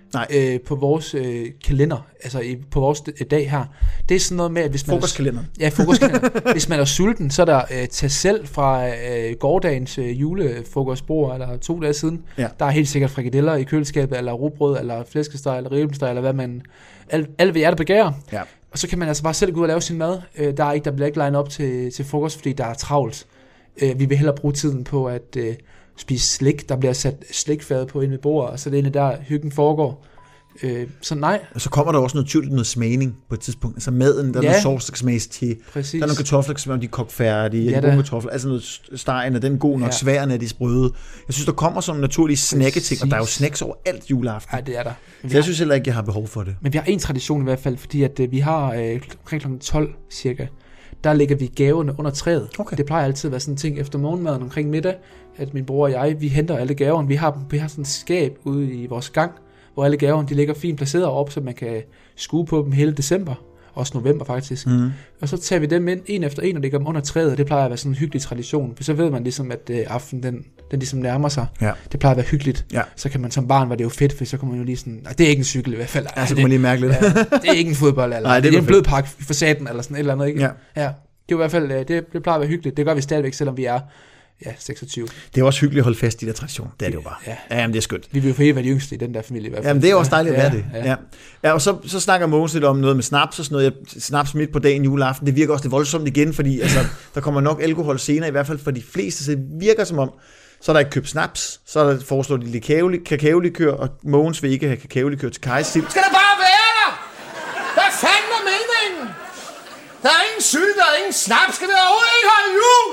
Nej. Øh, på vores øh, kalender, altså i, på vores d- dag her. Det er sådan noget med, at hvis man... Frokostkalender. Ja, frokostkalender. Hvis man er sulten, så er der øh, tag selv fra øh, gårdagens øh, julefrokostbord, eller to dage siden. Ja. Der er helt sikkert frikadeller i køleskabet, eller rugbrød, eller flæskesteg, eller ribbensteg, eller hvad man... Alt, alt hvad hjertet begærer. Ja. Og så kan man altså bare selv gå ud og lave sin mad. Øh, der, er ikke, der bliver ikke legnet op til, til frokost, fordi der er travlt. Øh, vi vil hellere bruge tiden på at øh, spise slik. Der bliver sat slikfade på inde ved bordet, og så er det inde der, hyggen foregår. Øh, så nej. Og så kommer der også noget tydeligt, noget smagning på et tidspunkt. Altså maden, der er Ja. noget sovs, der kan smages til. Præcis. Der er nogle kartofler, der kan smage, de er kogt færdige. Ja, Ja, gode da. kartofler. Altså noget stegen, og den er god nok. Ja. Sværen er de sprøde. Jeg synes, der kommer sådan naturlige snacketing, og der er jo Præcis. snacks over alt juleaften. Ja, det er der. Men Så vi, jeg har, synes heller ikke, jeg har behov for det. men vi har en tradition i hvert fald, fordi at, øh, vi har øh, omkring klokken tolv cirka, der lægger vi gaverne under træet. Okay. Det plejer altid at være sådan en ting efter morgenmaden omkring middag, at min bror og jeg, vi henter alle gaverne. Vi har, vi har sådan et skab ude i vores gang, hvor alle gaverne de ligger fint placeret op, så man kan skue på dem hele december. Også november faktisk. Mm. Og så tager vi dem ind en efter en og lægger dem under træet. Det plejer at være sådan en hyggelig tradition. For så ved man ligesom, at øh, aftenen den, den ligesom nærmer sig. Ja. Det plejer at være hyggeligt. Ja. Så kan man som barn, var det jo fedt, for så kunne man jo lige sådan... Det er ikke en cykel i hvert fald. Ja, så det, kunne man lige mærke lidt. ja, det er ikke en fodbold, eller Nej, det, det det er var en blød pakke for saten, eller sådan et eller andet, ikke? Ja. ja. Det er i hvert fald, øh, det, det plejer at være hyggeligt. Det gør vi stadigvæk, selvom vi er ja, seksogtyve. Det er også hyggeligt at holde fast i den tradition. Det er det jo bare. Ja. Ja, jamen, det er skønt. Vi vil jo for evigt være de yngste i den der familie i hvert fald. Jamen, det er også dejligt at ja, være det. Ja. Ja. Ja, og så, så snakker Mogens lidt om noget med snaps og sådan noget. Jeg, snaps midt på dagen juleaften, det virker også lidt voldsomt igen, fordi altså, der kommer nok alkohol senere, i hvert fald for de fleste, så det virker som om, så er der ikke købt snaps, så er der foreslået de kakaolikør, og Mogens vil ikke have kakaolikør til kajsild. Skal der bare være der? Hvad fanden er meningen? Der er ingen syld, der er ingen snaps. Skal vi overhovedet ikke holde jul?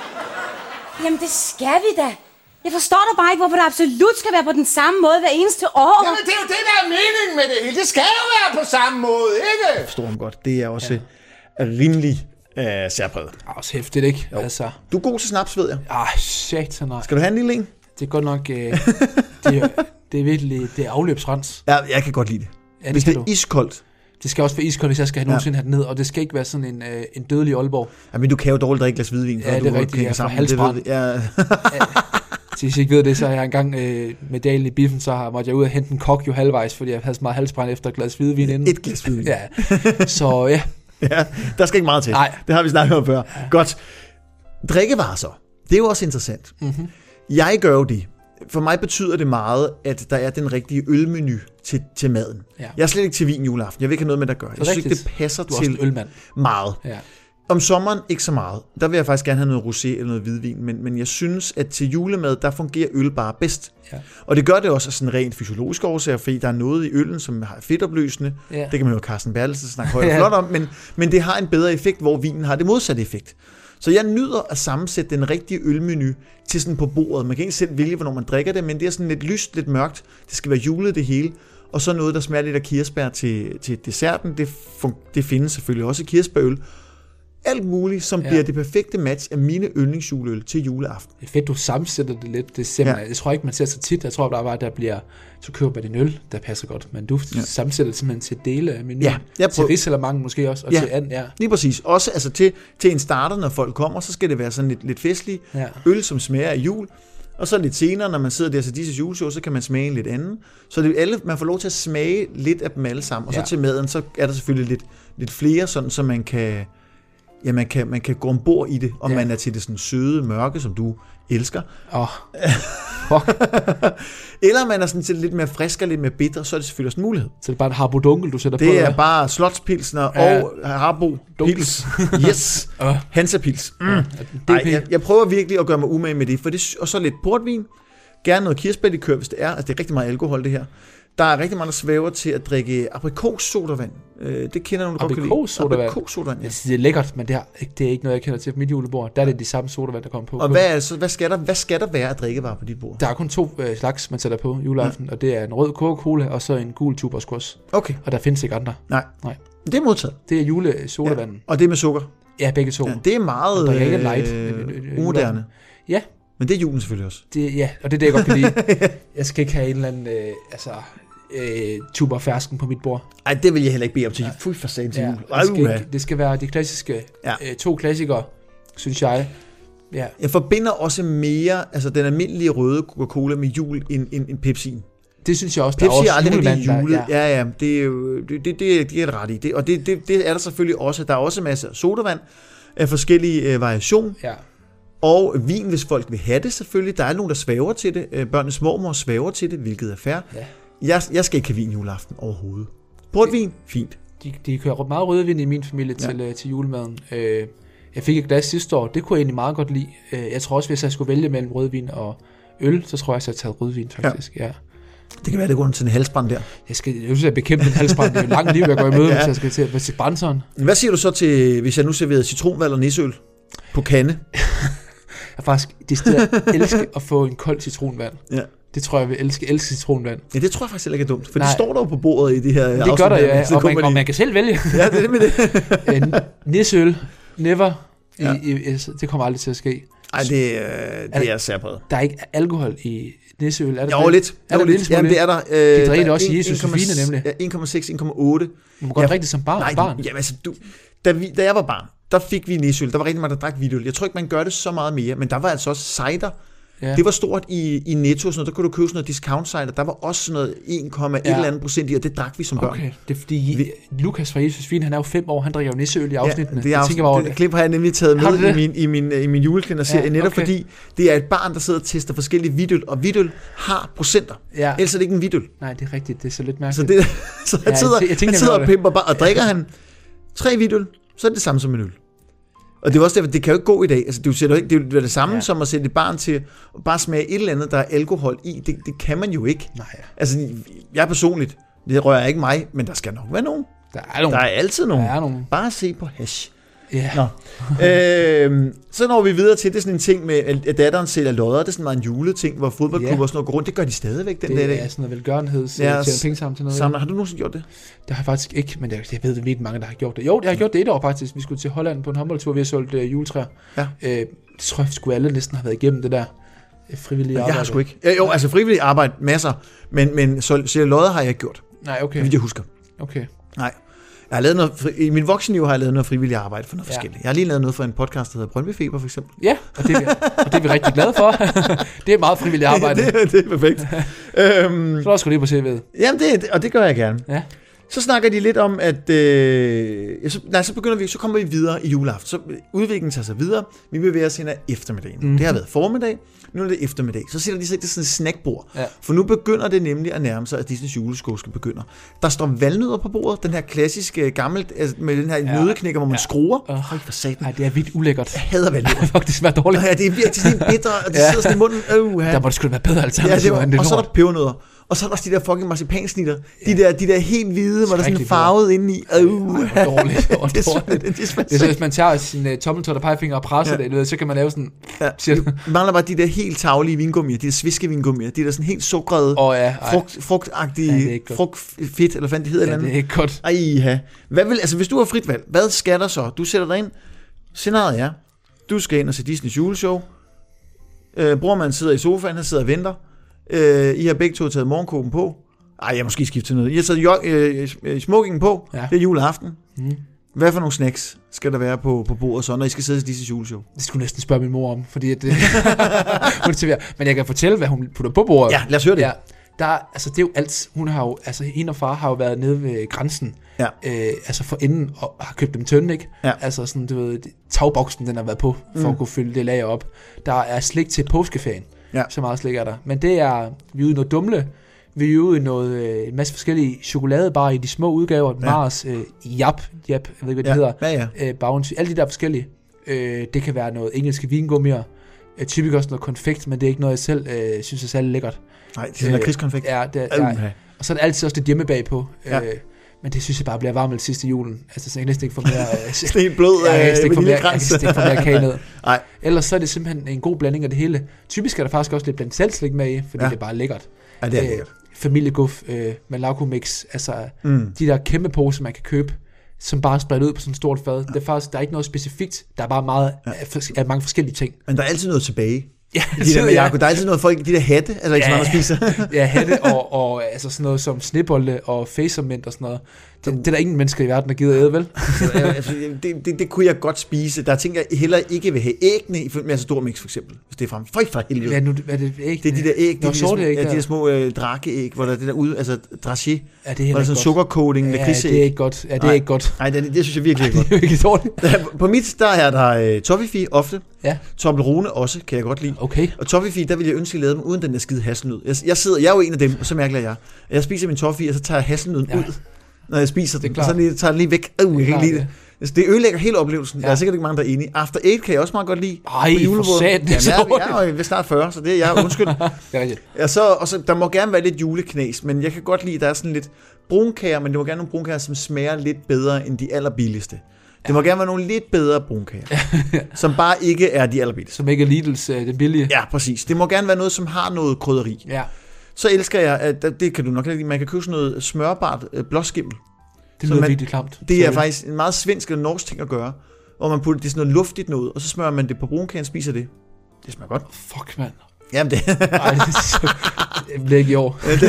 Jamen, det skal vi da. Jeg forstår da bare ikke, hvorfor det absolut skal være på den samme måde hver eneste år. Jamen, det er jo det, der er meningen med det hele. Det skal jo være på samme måde, ikke? Jeg forstår ham godt. Det er også ja. rimelig øh, særpræget. Det er også hæftigt, ikke? Jo. Altså, Du er god til snaps, ved jeg. ah, satan nej. Skal du have en lille en? Det er godt nok... Øh, det, er, det er virkelig... Det er afløbsrens. Ja, jeg kan godt lide det. Ja, det Hvis kan det er du. iskoldt. Det skal også være iskoldt, hvis jeg skal have nogensinde have det ned, og det skal ikke være sådan en, øh, en dødelig Aalborg. Ja, men du kan jo dårligt drikke glas hvidvin, før Ja, det er du rigtigt, klinger ja, for sammen. Det ved halsbrand. vi. Ja. Så hvis I ikke ved det, så har jeg engang øh, med dalen i biffen, så har, måtte jeg ud og hente en kok jo halvvejs, fordi jeg havde så meget halsbrand efter et glas hvidvin inden. Et glas hvidvin. Ja, så ja. Ja, der skal ikke meget til. Nej. Det har vi snakket om før. Ja. Godt. Drikkevarer så. Det er jo også interessant. Mm-hmm. Jeg gør jo det. For mig betyder det meget, at der er den rigtige ølmenu til, til maden. Ja. Jeg er slet ikke til vin juleaften. Jeg vil ikke have noget med det at gøre. Jeg synes ikke, det passer Du er også til en ølmand. meget. Ja. Om sommeren ikke så meget. Der vil jeg faktisk gerne have noget rosé eller noget hvidvin, men, men jeg synes, at til julemad, der fungerer øl bare bedst. Ja. Og det gør det også af sådan rent fysiologiske årsager, fordi der er noget i øllen, som har fedtopløsende. Ja. Det kan man jo Carsten Bertelsen snakke højt og flot om, men, men det har en bedre effekt, hvor vinen har det modsatte effekt. Så jeg nyder at sammensætte den rigtige ølmenu til sådan på bordet. Man kan ikke selv vælge, hvornår man drikker det, men det er sådan lidt lyst, lidt mørkt. Det skal være julet det hele. Og så noget, der smager lidt af kirsebær til, til desserten. Det, det findes selvfølgelig også i kirsebærøl. Alt muligt, som ja. bliver det perfekte match af mine yndlingsjuleøl til juleaften. Det er fedt, du sammensætter det lidt. Det ser man, Ja. Jeg tror ikke, man ser så tit. Jeg tror bare, der bliver, så køber man en øl, der passer godt. Men du Ja. sammensætter det simpelthen til dele af menuen. Ja, jeg til prøver- risalamande måske også, og Ja. til and, ja. Lige præcis. Også altså, til, til en starter, når folk kommer, så skal det være sådan lidt, lidt festlig Ja. øl, som smager af jul. Og så lidt senere, når man sidder der til disse juleshow, så kan man smage en lidt anden. Så det er alle, man får lov til at smage lidt af dem alle sammen. Og så Ja. til maden, så er der selvfølgelig lidt, lidt flere, sådan, så man kan, ja, man kan, man kan gå ombord i det, og Ja. man er til det sådan søde mørke, som du elsker. Åh, fuck. Eller man er sådan til lidt mere frisk og lidt mere bitter, så er det selvfølgelig også en mulighed. Så det er bare en harbodunkel, du sætter på. Det er eller? bare Slotspilsner Ja. og Harbo Dunkel. Pils. Yes. Åh. Hansapils. Mm. Ja, Ej, D P. jeg, jeg prøver virkelig at gøre mig umage med det, for det, og så lidt portvin. Gerne noget kirsebærlikør, hvis det er. Altså, det er rigtig meget alkohol, det her. Der er rigtig mange, der svæver til at drikke aprikossodavand. Øh, det kender nogen, der godt kan lide. Aprikossodavand? Aprikossodavand, ja. Jeg synes, det er lækkert, men det er, ikke, det er ikke noget, jeg kender til på mit julebord. Der er det de samme sodavand, der kommer på. Og hvad, er, så, hvad, skal der, hvad skal der være af drikkevarer på dit bord? Der er kun to øh, slags, man sætter på juleaften, ja. Og det er en rød Coca-Cola og så en gul tuborgskurs. Okay. Og der findes ikke andre. Nej. Nej. Det er modtaget. Det er julesodavanden. Ja. Og det er med sukker. Ja, begge to. Ja, det er meget Og der er ikke light. øh, umoderne. Ja. Men det er julen selvfølgelig også. Det, ja, og det er det, jeg godt kan lide. Jeg skal ikke have en eller anden øh, altså, øh, tuber fersken på mit bord. Ej, det vil jeg heller ikke bede om til. Fy for sagen til Ja, jul. det, skal ikke, det skal være de klassiske, Ja. øh, to klassikere, synes jeg. Ja. Jeg forbinder også mere, altså den almindelige røde Coca-Cola med jul end, end, end Pepsi'en. Det synes jeg også, der Pepsi er også aldrig julemand, julet. der, ja. ja, ja, det er jo, det, det, det, det er ret i. Det, og det, det, det er der selvfølgelig også. Der er også masser af sodavand af forskellige øh, variation. Ja. Og vin, hvis folk vil have det selvfølgelig. Der er nogen, der svæver til det. Øh, børnenes mormor svæver til det, hvilket er fair. Ja. Jeg, jeg skal ikke have vin juleaften overhovedet. Portvin, fint. De, de kører meget rødvin i min familie til, ja. til julemaden. Øh, jeg fik et glas sidste år. Det kunne jeg egentlig meget godt lide. Øh, jeg tror også, hvis jeg skulle vælge mellem rødvin og øl, så tror jeg, at jeg har taget rødvin faktisk. Ja. Ja. Det kan være, det går til en halsbrand der. Jeg skal jeg synes, jeg bekæmpe en halsbrand. Det er jo langt liv, jeg går i møde, ja. hvis jeg skal til, til brænderen. Hvad siger du så til, hvis jeg nu serverede citronvand og nisseøl på kande? Jeg faktisk decideret elske at få en kold citronvand. Ja. Det tror jeg, jeg vil elske, elske citronvand. Ja, det tror jeg faktisk heller ikke er dumt, for Nej. det står der jo på bordet i det her det gør der jo, ja, og, man, og man kan selv vælge. Ja, det er det med det. Nisseøl, never. Ja. I, i, det kommer aldrig til at ske. Nej, det, øh, det er, er særpræget. Der er ikke alkohol i nisseøl, er det? Jo, lidt. Er jo, der lidt. Jamen, det er der. Øh, de drikker også i Jesus Sofine, nemlig. Ja, en komma seks, en komma otte. Du må godt drikke det som barn. Nej, barn. Jamen, altså, du, da, vi, da jeg var barn, der fik vi nisseøl. Der var rigtig mange, der drak hvidøl. Jeg tror ikke, man gør det så meget mere, men der var altså også cider. Ja. Det var stort i, i Netto, sådan noget. Der kunne du købe sådan noget discount cider. Der var også sådan noget en komma et ja. eller andet procent i, og det drak vi som børn. Okay, det er fordi vi, Lukas fra Jesus Svin, han er jo fem år, han drikker jo nisseøl i afsnittene. Ja, det, er afsnit, det, det klip har jeg nemlig taget med i min, i min, i min juleklinderserie, ja, netop okay. fordi det er et barn, der sidder og tester forskellige hvidøl, og hvidøl har procenter. Ja. Ellers er det ikke en hvidøl. Nej, det er rigtigt, det er så lidt mærkeligt. Så, det, så han ja, sidder, jeg tænker, han sidder og pimper bare, og drikker han tre hvidøl, så er det det samme som en øl. Og det er også derfor, det kan jo ikke gå i dag. Altså, det, er jo, det er det samme ja. som at sætte et barn til at bare smage et eller andet, der er alkohol i. Det, det kan man jo ikke. Nej. Altså, jeg personligt, det rører ikke mig, men der skal nok være nogen. Der er nogen. Der er altid nogen. Der er nogen. Bare se på hash. Ja. Nå. øhm, så når vi videre til, det er sådan en ting med, at datteren sælger lodder. Det er sådan meget en juleting, hvor fodboldklubber ja. og sådan noget går rundt. Det gør de stadigvæk den det dag i dag. Det er sådan noget velgørenheds ja, tjener penge sammen til noget. Samler. Har du nogensinde gjort det? Det har jeg faktisk ikke, men jeg, jeg ved, at virkelig mange, der har gjort det. Jo, jeg har gjort det et år faktisk. Vi skulle til Holland på en håndboldtur, vi har solgt uh, juletræer. Ja. Øh, det tror jeg, skulle alle næsten have været igennem det der uh, frivillige arbejde. Jeg har sgu ikke. Ja, jo, altså frivillige arbejde, masser. Men, men så sælger lodder har jeg ikke gjort. Nej, okay. Det jeg husker. Okay. Nej. Jeg har lavet noget, i min voksenliv har jeg lavet noget frivilligt arbejde for noget ja. forskelligt. Jeg har lige lavet noget for en podcast, der hedder Brøndby Feber, for eksempel. Ja, og det, er, og det er vi rigtig glade for. Det er meget frivilligt arbejde. det, det, det er perfekt. øhm, så også gå lige på C V'et. Jamen, det, og det gør jeg gerne. Ja. Så snakker de lidt om, at øh, ja, så, nej, så begynder vi, så kommer vi videre i juleaften. Så udviklingen tager sig videre. Vi bevæger os ind ad eftermiddagen. Mm-hmm. Det har været formiddag, nu er det eftermiddag. Så sætter de sig til sådan et snackbord. Ja. For nu begynder det nemlig at nærme sig, at Disneys juleskål skal begynde. Der står valnødder på bordet. Den her klassiske gammel, altså med den her ja. nøddeknækker, hvor man ja. skruer. Høj for satan. Nej, det er vildt ulækkert. Jeg hader valnødder. Det er faktisk været dårligt. Ja, det er virkelig sådan en bitter, og det ja. sidder sådan i munden. Uh, der må det sgu være bedre alternativ. Ja, og så er der pebernødder. Og så er der også de der fucking marcipansnitter. Ja. De, der, de der helt hvide, hvor der er sådan farvet indeni. Uh, Ej, hvor dårligt. Hvor det, er det, det, det, det er så, hvis man tager sin uh, tommeltot og pegefinger og presser ja. det, så kan man lave sådan... Ja. Det mangler bare de der helt taglige vingummier, de der sviskevingummier, de der sådan helt sukkerede, oh, ja. frugt, frugtagtige, ja, frugtfedt, eller hvad det hedder. Ja, eller det er ikke godt. Ej, ja. Hvad vil, altså hvis du har frit valg, hvad skal der så? Du sætter dig ind, scenariet er, du skal ind og se Disneys juleshow, øh, brormanden sidder i sofaen, han sidder og venter, øh, I har begge to taget morgenkåben på, ej, jeg måske skifte til noget, I har taget jo- øh, smokingen på, ja. Det er juleaften. Mm. Hvad for nogle snacks skal der være på, på bordet så, når I skal sidde til Disneys juleshow? Det skulle næsten spørge min mor om, fordi at det... Men jeg kan fortælle, hvad hun putter på bordet. Ja, lad os høre det. Ja. Der, altså det er jo alt, hun har jo, altså hende og far har jo været nede ved grænsen, ja. øh, altså for inden, og har købt dem tynde, ikke? Ja. Altså sådan, du ved, tagboksen, den har været på, for mm. at kunne fylde det lager op. Der er slik til påskeferien, ja. Så meget slik er der. Men det er, vi er ude i noget dumle, vi er ude i noget, øh, en masse forskellige chokoladebarer i de små udgaver, ja. Mars, øh, Jap, Jap, jeg ved ikke, hvad det ja. hedder, ja, ja. Øh, Bounty, alle de der forskellige. Øh, det kan være noget engelske vingummier, øh, typisk også noget konfekt, men det er ikke noget, jeg selv øh, synes er særlig lækkert. Nej, det er sådan noget krigskonfekt. Ja, det, ja. Og så er der altid også lidt hjemme bagpå. Ja. Øh, men det synes jeg bare bliver varmt sidste julen. Altså, så jeg kan næsten ikke få mere... Øh, Sten blød af jeg kan næsten ikke få mere kage ned. Nej. Ellers så er det simpelthen en god blanding af det hele. Typisk er der faktisk også lidt blandt salgslik med i, fordi ja. det er bare lækkert. Ja, det er lækkert. Øh, familieguff øh, med lavkomix. Altså, mm. de der kæmpe poser, man kan købe, som bare er spredt ud på sådan et stort fad. Ja. Det er faktisk, der er ikke noget specifikt. Der er bare meget ja. af, af mange forskellige ting. Men der er altid noget tilbage. Ja, de der med Jaco, der er altid noget folk, de der hatte, altså ikke ja, så meget, man spiser. Ja, hatte og, og altså sådan noget som snebolde og facermint og sådan noget. Det, det er der ingen mennesker i verden, der gider æde, vel? altså, det, det, det kunne jeg godt spise. Der er ting, jeg heller ikke vil have. Æggene i Matador-mix, for eksempel. Hvis det er frem. Føj for helvede. Hvad er, nu, hvad er det æg? Det er de der æg. Nå, de, sorte æg, ja, de der. der små øh, drakkeæg, hvor der er det der ude, altså dragé. Ja, det er hvor der er sådan sukkercoating, ja, lakridsæg. det er ikke godt. Ja, det er ikke godt. Nej, det, det synes jeg virkelig er godt. Det er virkelig dårligt. På mit, der er der øh, toffifee ofte. Ja. Toblerone også, kan jeg godt lide. Okay. Og toffifee, der vil jeg ønske, at jeg lavede dem uden den der skide hasselnød. Jeg, jeg sidder, jeg er jo en af dem, og så mærker jeg, at jeg spiser min toffifee, og så tager jeg hasselnøden ja. ud, når jeg spiser den. Og så lige, tager den lige væk. Øh, jeg kan ikke lide det. Altså, det ødelægger hele oplevelsen. Ja. Der er sikkert ikke mange, der er enige. After Eight kan jeg også meget godt lide. Ej, for sat, det er så jeg, jeg, jeg er snart fyrre, så det er jeg. Undskyld. ja, så, og så, der må gerne være lidt juleknæs, men jeg kan godt lide, at der er sådan lidt brunkager, men det må gerne nogle brunkager, som smager lidt bedre end de allerbilligste. Det ja. må gerne være nogle lidt bedre brunkager, som bare ikke er de allerbilligste. Som ikke er Lidls, øh, det billige. Ja, præcis. Det må gerne være noget, som har noget krydderi. Ja. Så elsker jeg, at det kan du nok lide, man kan købe sådan noget smørbart øh, blåskimmel. Det lyder virkelig klamt. Det er faktisk en meget svensk eller norsk ting at gøre, hvor man putter det sådan noget luftigt noget, og så smører man det på brunkagen og spiser det. Det smager godt. Fuck, mand. Jamen det. Ej, det, så, det bliver ikke i år. det,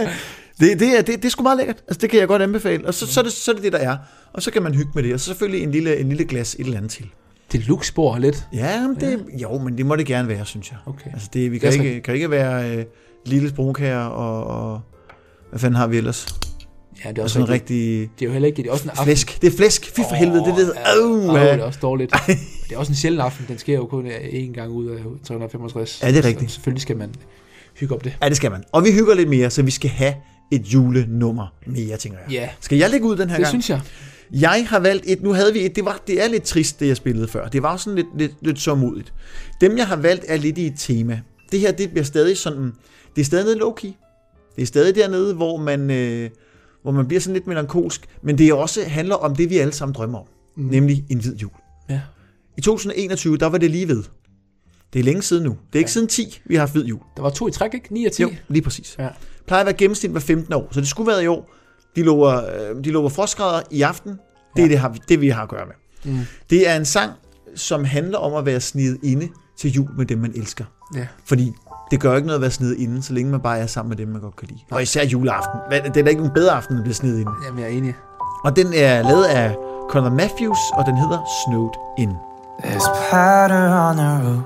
det, det, er, det, det er sgu meget lækkert. Altså, det kan jeg godt anbefale. Og så, så, er det, så er det det, der er. Og så kan man hygge med det. Og så selvfølgelig en lille, en lille glas et eller andet til. Det luksbord lidt. Ja, men det, ja, jo, men det må det gerne være, synes jeg. Okay. Altså, det, vi kan, ikke, kan ikke være øh, lille brunkager og, og... Hvad fanden har vi ellers? Ja, det er også sådan rigtig... Det er jo heller ikke... Det er også en aften. Flæsk. Det er flæsk. Fy for oh, helvede, det ved ja, oh, oh, det er også dårligt. Det er også en sjælden aften. Den sker jo kun én gang ud af tre hundrede og femogtres. Ja, det er rigtigt. Så selvfølgelig skal man hygge op det. Ja, det skal man. Og vi hygger lidt mere, så vi skal have et julenummer mere, tænker jeg. Ja. Skal jeg lægge ud den her det gang? Det synes jeg. Jeg har valgt et, nu havde vi et, det, var, det er lidt trist, det jeg spillede før. Det var sådan lidt, lidt, lidt sørgmodigt. Dem, jeg har valgt, er lidt i et tema. Det her, det bliver stadig sådan, det er stadig nede low-key. Det er stadig dernede, hvor man, øh, hvor man bliver sådan lidt melankolsk, men det også handler om det, vi alle sammen drømmer om, mm. nemlig en hvid jul. Ja. I to tusind og enogtyve, der var det lige ved. Det er længe siden nu. Det er ikke ja. siden ti, vi har haft hvid jul. Der var to i træk, ikke? ni og ti? Jo, lige præcis. Ja. Plejer at være gennemsnit hver femten år, så det skulle være i år. De lover, de lover frostgrader i aften. Det er ja. det, har, det, vi har at gøre med. Mm. Det er en sang, som handler om at være snedet inde til jul med dem, man elsker. Ja. Fordi det gør ikke noget at være snedet inde, så længe man bare er sammen med dem, man godt kan lide. Og især juleaften. Det er da ikke en bedre aften, end at blive snedet inde. Jamen, jeg er enig. Og den er lavet af Conor Matthews, og den hedder Snowed In. There's powder on the roof.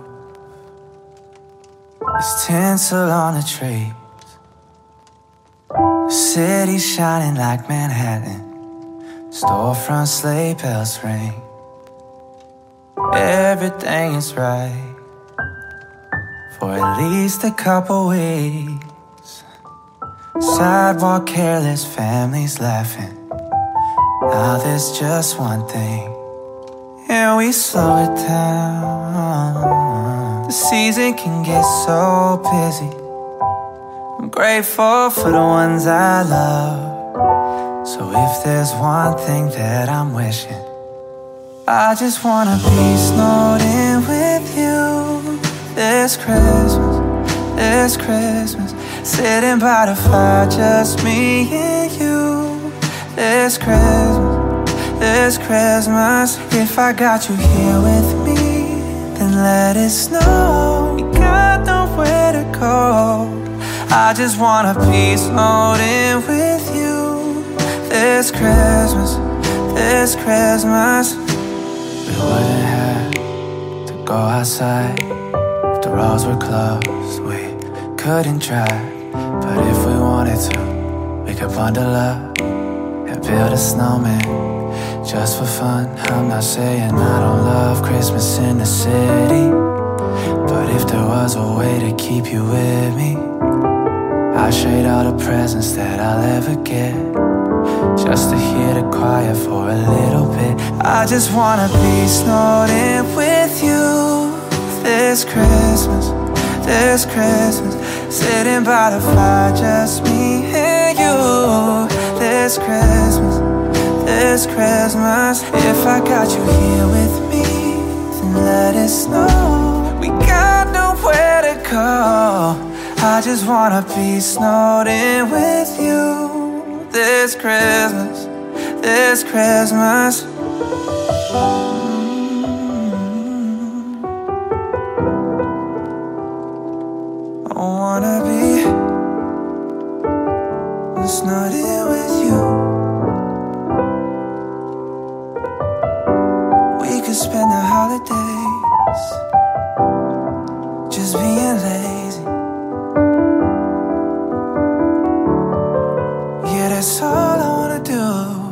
There's tinsel on the trees. The city shining like Manhattan. Storefront sleigh bells ring. Everything is right for at least a couple weeks. Sidewalk careless families laughing. Now there's just one thing, and we slow it down. The season can get so busy. I'm grateful for the ones I love. So if there's one thing that I'm wishing, I just wanna be snowed in with you this Christmas, this Christmas. Sitting by the fire, just me and you this Christmas, this Christmas. If I got you here with me, then let it snow. We got nowhere to go. I just wanna be snowed in with you this Christmas, this Christmas. We wouldn't have to go outside if the roads were closed. We couldn't drive, but if we wanted to, we could bundle up and build a snowman just for fun. I'm not saying I don't love Christmas in the city, but if there was a way to keep you with me, I'll trade all the presents that I'll ever get just to hear the choir for a little bit. I just wanna be snowed in with you this Christmas, this Christmas. Sitting by the fire, just me and you this Christmas, this Christmas. If I got you here with me, then let it snow. We got nowhere to go. I just wanna be snowed in with you this Christmas, this Christmas. Mm-hmm. I wanna be snowed in with you to spend the holidays just being lazy. Yeah, that's all I wanna do.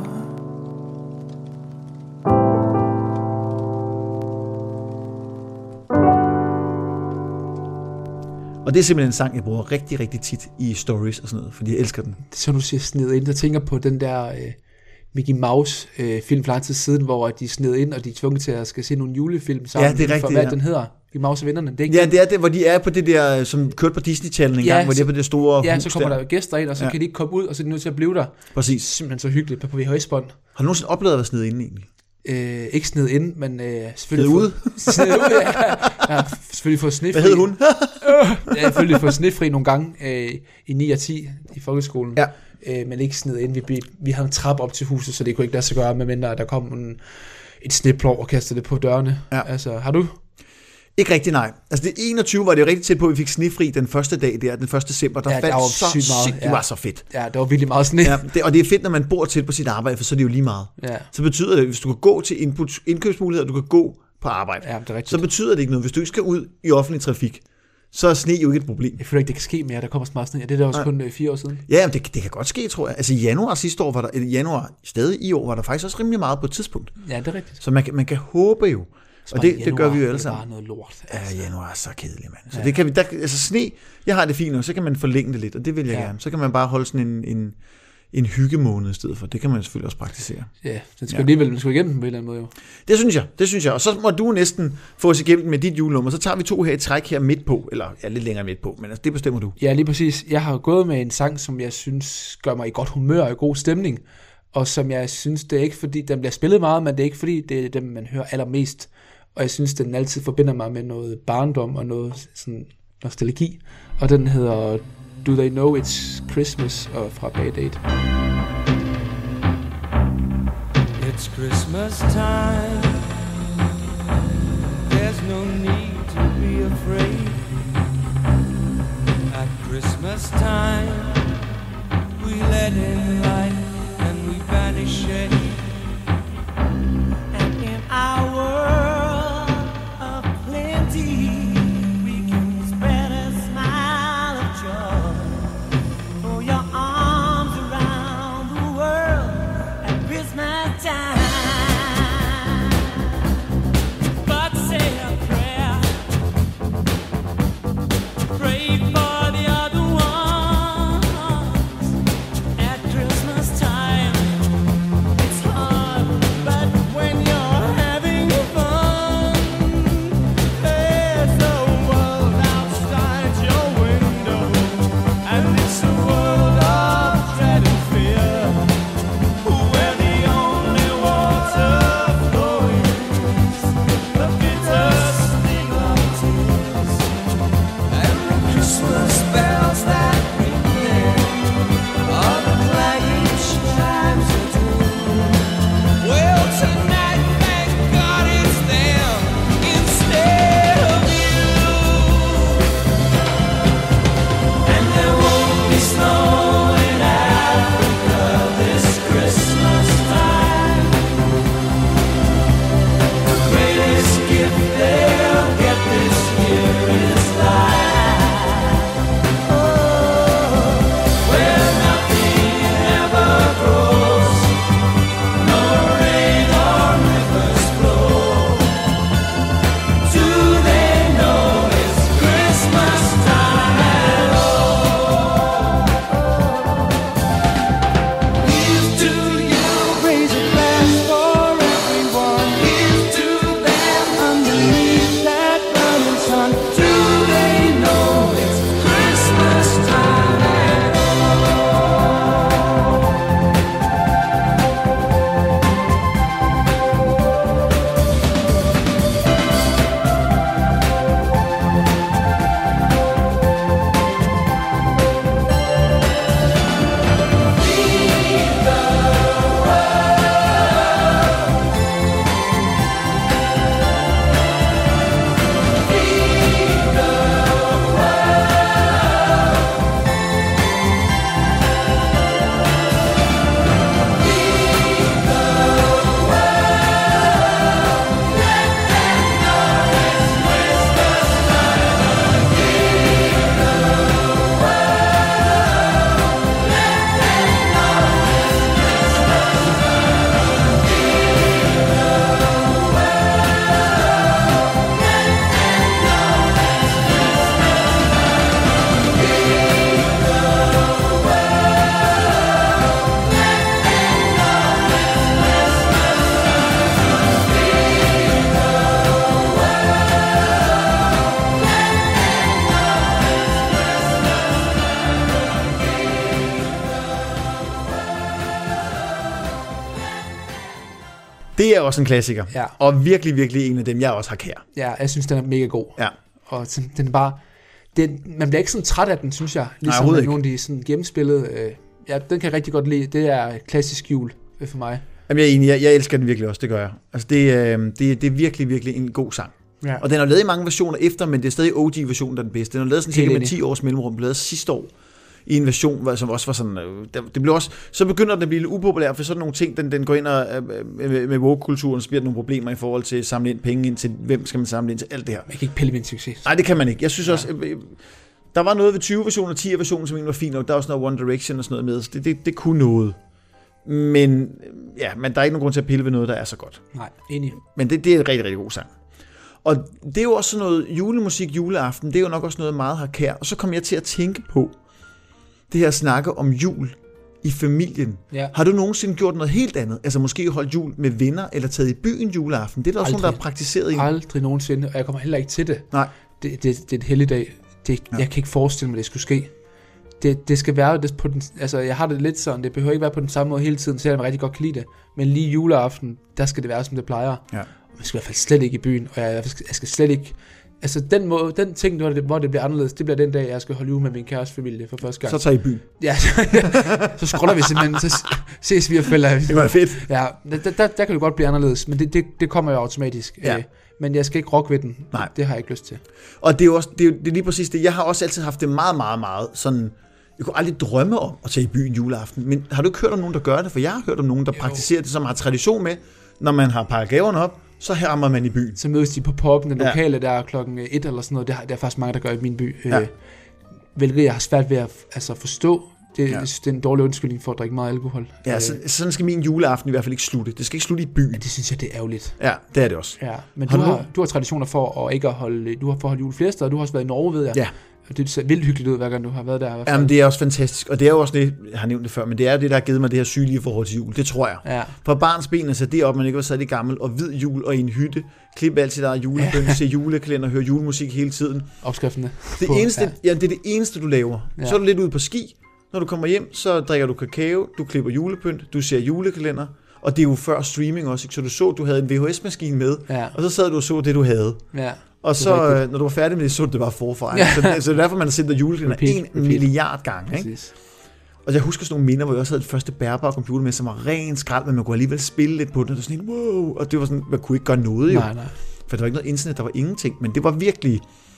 Og det er simpelthen en sang, jeg bruger rigtig, rigtig tit i stories og sådan noget, fordi jeg elsker den. Så du siger sned ind, jeg tænker på den der øh, Mickey Mouse øh, film for lang tid siden, hvor de sned ind, og de er tvunget til at skal se nogle julefilm sammen. Ja, det er rigtigt, for, hvad ja. den hedder? Mickey Mouse og vennerne. Det er ikke ja, den? det er det, hvor de er på det der, som kørte på Disney Channel en ja, gang, hvor de er på det store ja, hus så kommer der, der der gæster ind, og så ja. kan de ikke komme ud, og så er de nødt til at blive der. Præcis. Simpelthen så hyggeligt på V H S-bånd. Har du nogensinde oplevet at være sned inde egentlig? Øh, ikke sned ind, men øh, selvfølgelig... Sned ud? Sned ud, ja. Jeg har selvfølgelig fået snefri. Hvad hed hun? Jeg har selvfølgelig fået snefri nogle gange øh, i ni og ti i folkeskolen. Ja. Øh, men ikke sned ind. Vi, vi havde en trap op til huset, så det kunne ikke lade sig gøre, medmindre der kom en, et sneplov og kastede det på dørene. Ja. Altså, har du? Ikke rigtig, nej. Altså det enogtyve var det jo rigtig tæt på, at vi fik snefri den første dag der, den første december. Der ja, faldt der var så sygt meget. sygt, det ja. var så fedt. Ja, det var virkelig meget sne. Ja, det, og det er fedt, når man bor tæt på sit arbejde, for så er det jo lige meget. Ja. Så betyder det, hvis du kan gå til input, indkøbsmuligheder, du kan gå på arbejde, ja, det er rigtigt. så betyder det ikke noget. Hvis du ikke skal ud i offentlig trafik, så er sne jo ikke et problem. Jeg føler ikke, det kan ske mere. Der kommer så meget sne. Ja, det er da også ja. kun øh, fire år siden. Ja, men det, det kan godt ske, tror jeg. Altså i januar sidste år, var der, eller januar stadig i år, var der faktisk også rimelig meget på et tidspunkt. Ja, det er rigtigt. Så man, man kan håbe jo. Så og det, januar, det gør vi jo alle sammen. Det er bare noget lort. Altså. Ja, januar er så kedelig, mand. Så ja. det kan vi, der, altså sne, jeg har det fint nu, så kan man forlænge det lidt, og det vil jeg ja. gerne. Så kan man bare holde sådan en, en, en hyggemåned i stedet for. Det kan man selvfølgelig også praktisere. Ja, den skal ja. alligevel, den skal igennem på en eller anden måde jo. Det synes jeg, det synes jeg. Og så må du næsten få os igennem med dit julenummer. Så tager vi to her i træk her midt på, eller ja, lidt længere midt på, men altså, det bestemmer du. Ja, lige præcis. Jeg har gået med en sang, som jeg synes gør mig i godt humør og i god stemning, og som jeg synes, det er ikke fordi, den bliver spillet meget, men det er ikke fordi, det er dem, man hører allermest. Og jeg synes, den altid forbinder mig med noget barndom og noget sådan nostalgi. Og den hedder Do They Know It's Christmas og fra Bad Aid. It's Christmas time. There's no need to be afraid. At Christmas time, we let in light and we banish shade. And in our world of plenty, we can spread a smile of joy. Throw your arms around the world at Christmas time. But say a prayer, pray for the other ones at Christmas. Det er også en klassiker. Ja. Og virkelig, virkelig en af dem, jeg også har kær. Ja, jeg synes, den er mega god. Ja. Og sådan, den er bare... Den, man bliver ikke sådan træt af den, synes jeg. Ligesom Nej, med nogle af de sådan gennemspillede... Øh, ja, den kan jeg rigtig godt lide. Det er klassisk jul øh, for mig. Jamen, jeg er enig. Jeg, jeg elsker den virkelig også, det gør jeg. Altså, det, øh, det, det er virkelig, virkelig en god sang. Ja. Og den er lavet i mange versioner efter, men det er stadig O G-versionen, der er den bedste. Den er lavet sådan cirka med ti års mellemrum. Den blev lavet sidste år i en version, som også var sådan... Øh, det blev også, så begynder den at blive lidt upopulær, for sådan nogle ting, den, den går ind og, øh, med, med woke-kulturen, så bliver der nogle problemer i forhold til at samle ind penge ind til, hvem skal man samle ind til, alt det her. Man kan ikke pille min succes. Nej, det kan man ikke. Jeg synes ja. også... Øh, der var noget ved tyve-versionen og ti-versionen, som egentlig var fint, og der var også noget One Direction og sådan noget med, så det, det, det kunne noget. Men, ja, men der er ikke nogen grund til at pille ved noget, der er så godt. Nej, enig. Men det, det er en rigtig, rigtig god sang. Og det er jo også sådan noget julemusik, juleaften, det er jo nok også noget meget har kær. Og så kom jeg til at tænke på det her snakke om jul i familien. Ja. Har du nogensinde gjort noget helt andet? Altså måske holdt jul med venner, eller taget i byen juleaften? Det er der også nogen, der har praktiseret i. Aldrig nogensinde, og jeg kommer heller ikke til det. Nej. Det, det, det er et helligdag. Det, ja. Jeg kan ikke forestille mig, det skulle ske. Det, det skal være det på den, altså jeg har det lidt sådan, det behøver ikke være på den samme måde hele tiden, selvom jeg rigtig godt kan lide det. Men lige juleaften, der skal det være, som det plejer. Ja. Man skal i hvert fald slet ikke i byen, og jeg, jeg, skal, jeg skal slet ikke... Altså den, måde, den ting, hvor det, hvor det bliver anderledes, det bliver den dag, jeg skal holde jul med min kæreste familie for første gang. Så tager I i byen. Ja, så scroller vi simpelthen, så ses vi og fælder. Det var fedt. Ja, der, der, der kan det godt blive anderledes, men det, det, det kommer jo automatisk. Ja. Øh, men jeg skal ikke rokke ved den. Nej. Det, det har jeg ikke lyst til. Og det er jo også, det er, det er lige præcis det. Jeg har også altid haft det meget, meget, meget sådan... Jeg kunne aldrig drømme om at tage i byen juleaften. Men har du ikke hørt om nogen, der gør det? For jeg har hørt om nogen, der jo. praktiserer det, som har tradition med, når man har pakket gaverne op, så hammer man i byen. Så mødes de på poppen, den lokale ja. der klokken et eller sådan noget. Det er, det er faktisk mange, der gør i min by. Ja. Øh, hvilket jeg har svært ved at altså, forstå. Det, ja. det er en dårlig undskyldning for at drikke meget alkohol. Ja, så, sådan skal min juleaften i hvert fald ikke slutte. Det skal ikke slutte i byen. Ja, det synes jeg, det er ærgerligt. Ja, det er det også. Ja, men har du, du... har, du har traditioner for at ikke at holde, du har for at holde jul flere steder, du har også været i Norge, ved jeg. Ja. Og det ser vildt hyggeligt ud, hver gang du har været der. Jamen, det er også fantastisk, og det er jo også det, jeg har nævnt det før, men det er det, der har givet mig det her sygelige forhold til jul, det tror jeg. Ja. For barns ben, så det op, man ikke var særlig gammel, og hvid jul og i en hytte, klippe altid der er julebøn, ja. se julekalender, høre julemusik hele tiden. Opskriftene. Det på, eneste, ja. ja, det er det eneste, du laver. Ja. Så er du lidt ude på ski, når du kommer hjem, så drikker du kakao, du klipper julepynt, du ser julekalender, og det er jo før streaming også, ikke? Så du så, du havde en V H S-maskine med, ja. og så sad du og så det, du havde. Ja. Og så, når du var færdig med det, så du det bare forfra. Ja. Så, så det er derfor, man har sendt dig julekalender en repeat. milliard gange. Ikke? Og jeg husker sådan nogle minder, hvor jeg også havde det første bærbare computer med, som var ren skrald, men man kunne alligevel spille lidt på det. Og det var sådan en, wow, og det var sådan, man kunne ikke gøre noget jo. Nej, nej. For der var ikke noget internet, der var ingenting. Men det var virkelig,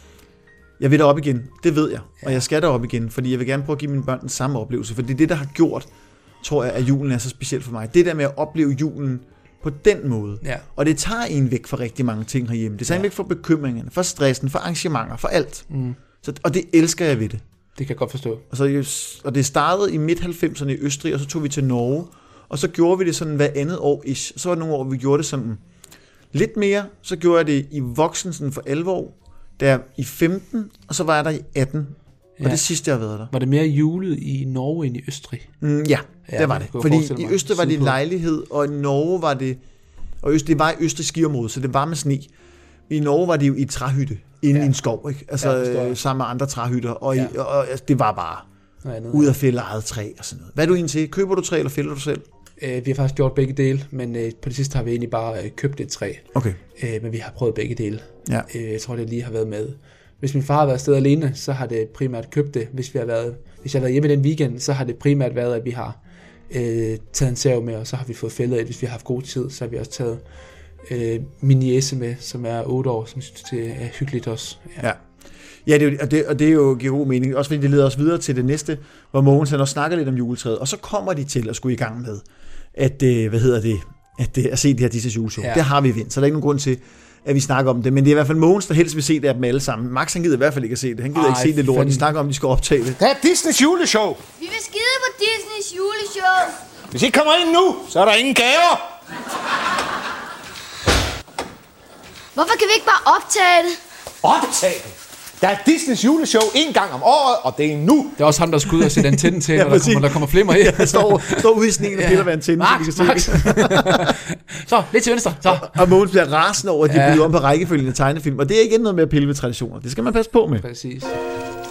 jeg vil derop igen, det ved jeg. Ja. Og jeg skal derop igen, fordi jeg vil gerne prøve at give mine børn den samme oplevelse. For det er det, der har gjort, tror jeg, at julen er så specielt for mig. Det der med at opleve julen på den måde. Ja. Og det tager en væk fra rigtig mange ting herhjemme. Det tager ja. en væk fra bekymringerne, fra stressen, fra arrangementer, fra alt. Mm. Så, og det elsker jeg ved det. Det kan jeg godt forstå. Og, så, og det startede i midt halvfemserne i Østrig, og så tog vi til Norge. Og så gjorde vi det sådan hver andet år ish. Så var det nogle år, vi gjorde det sådan lidt mere. Så gjorde jeg det i voksen sådan for elleve år. Der i femten, og så var jeg der i atten. Ja. Og det sidste, jeg har været der. Var det mere julet i Norge end i Østrig? Mm, ja, ja, det var det. Fordi i Østrig var det lejlighed, og i Norge var det... Og Østrig, det var i Østrig skiområde, så det var med sne. I Norge var det jo i et træhytte, inde ja. i en skov, ikke? Altså ja, sammen med andre træhytter. Og, ja. i, og, og det var bare noget, ud af fælde eget træ og sådan noget. Hvad er du egentlig til? Køber du træ, eller fælder du selv? Øh, vi har faktisk gjort begge dele, men øh, på det sidste har vi egentlig bare øh, købt et træ. Okay. Øh, men vi har prøvet begge dele. Ja. Øh, jeg tror, det lige har været med. Hvis min far har været afsted alene, så har det primært købt det. Hvis, vi har været, hvis jeg har været hjemme den weekend, så har det primært været, at vi har øh, taget en sav med, og så har vi fået fældet et. Hvis vi har haft god tid, så har vi også taget øh, min niece med, som er otte år, som synes, det er hyggeligt også. Ja, ja. Ja, det er jo, og, det, og det er jo giver god mening. Også fordi det leder os videre til det næste, hvor Mogens han også snakker lidt om juletræet. Og så kommer de til at skulle i gang med, at, øh, hvad hedder det, at, øh, at se det her Disney's juleshow. Ja. Det har vi vendt, så der er ikke nogen grund til, at vi snakker om det, men det er i hvert fald Mogens, der helst vil se det af dem alle sammen. Max, han gider i hvert fald ikke at se det. Han gider Ej, ikke se det lort. De snakker om, at de skal optage det. Det er Disneys juleshow. Vi vil skide på Disneys juleshow. Hvis I kommer ind nu, så er der ingen gaver. Hvorfor kan vi ikke bare optage det? Optage det? Der er Disneys juleshow en gang om året, og det er nu. Det er også ham, der skal ud og sætte antennen til, ja, når der kommer, der kommer flimmer ind. Ja, står, står ude i sneen og piller ved antennen. Max, Max. Så, lidt til venstre. Så. Og, og Mogens bliver rasende over, at de ja. byder om på rækkefølgen af tegnefilm. Og det er ikke noget med at pille ved traditioner. Det skal man passe på med. Præcis.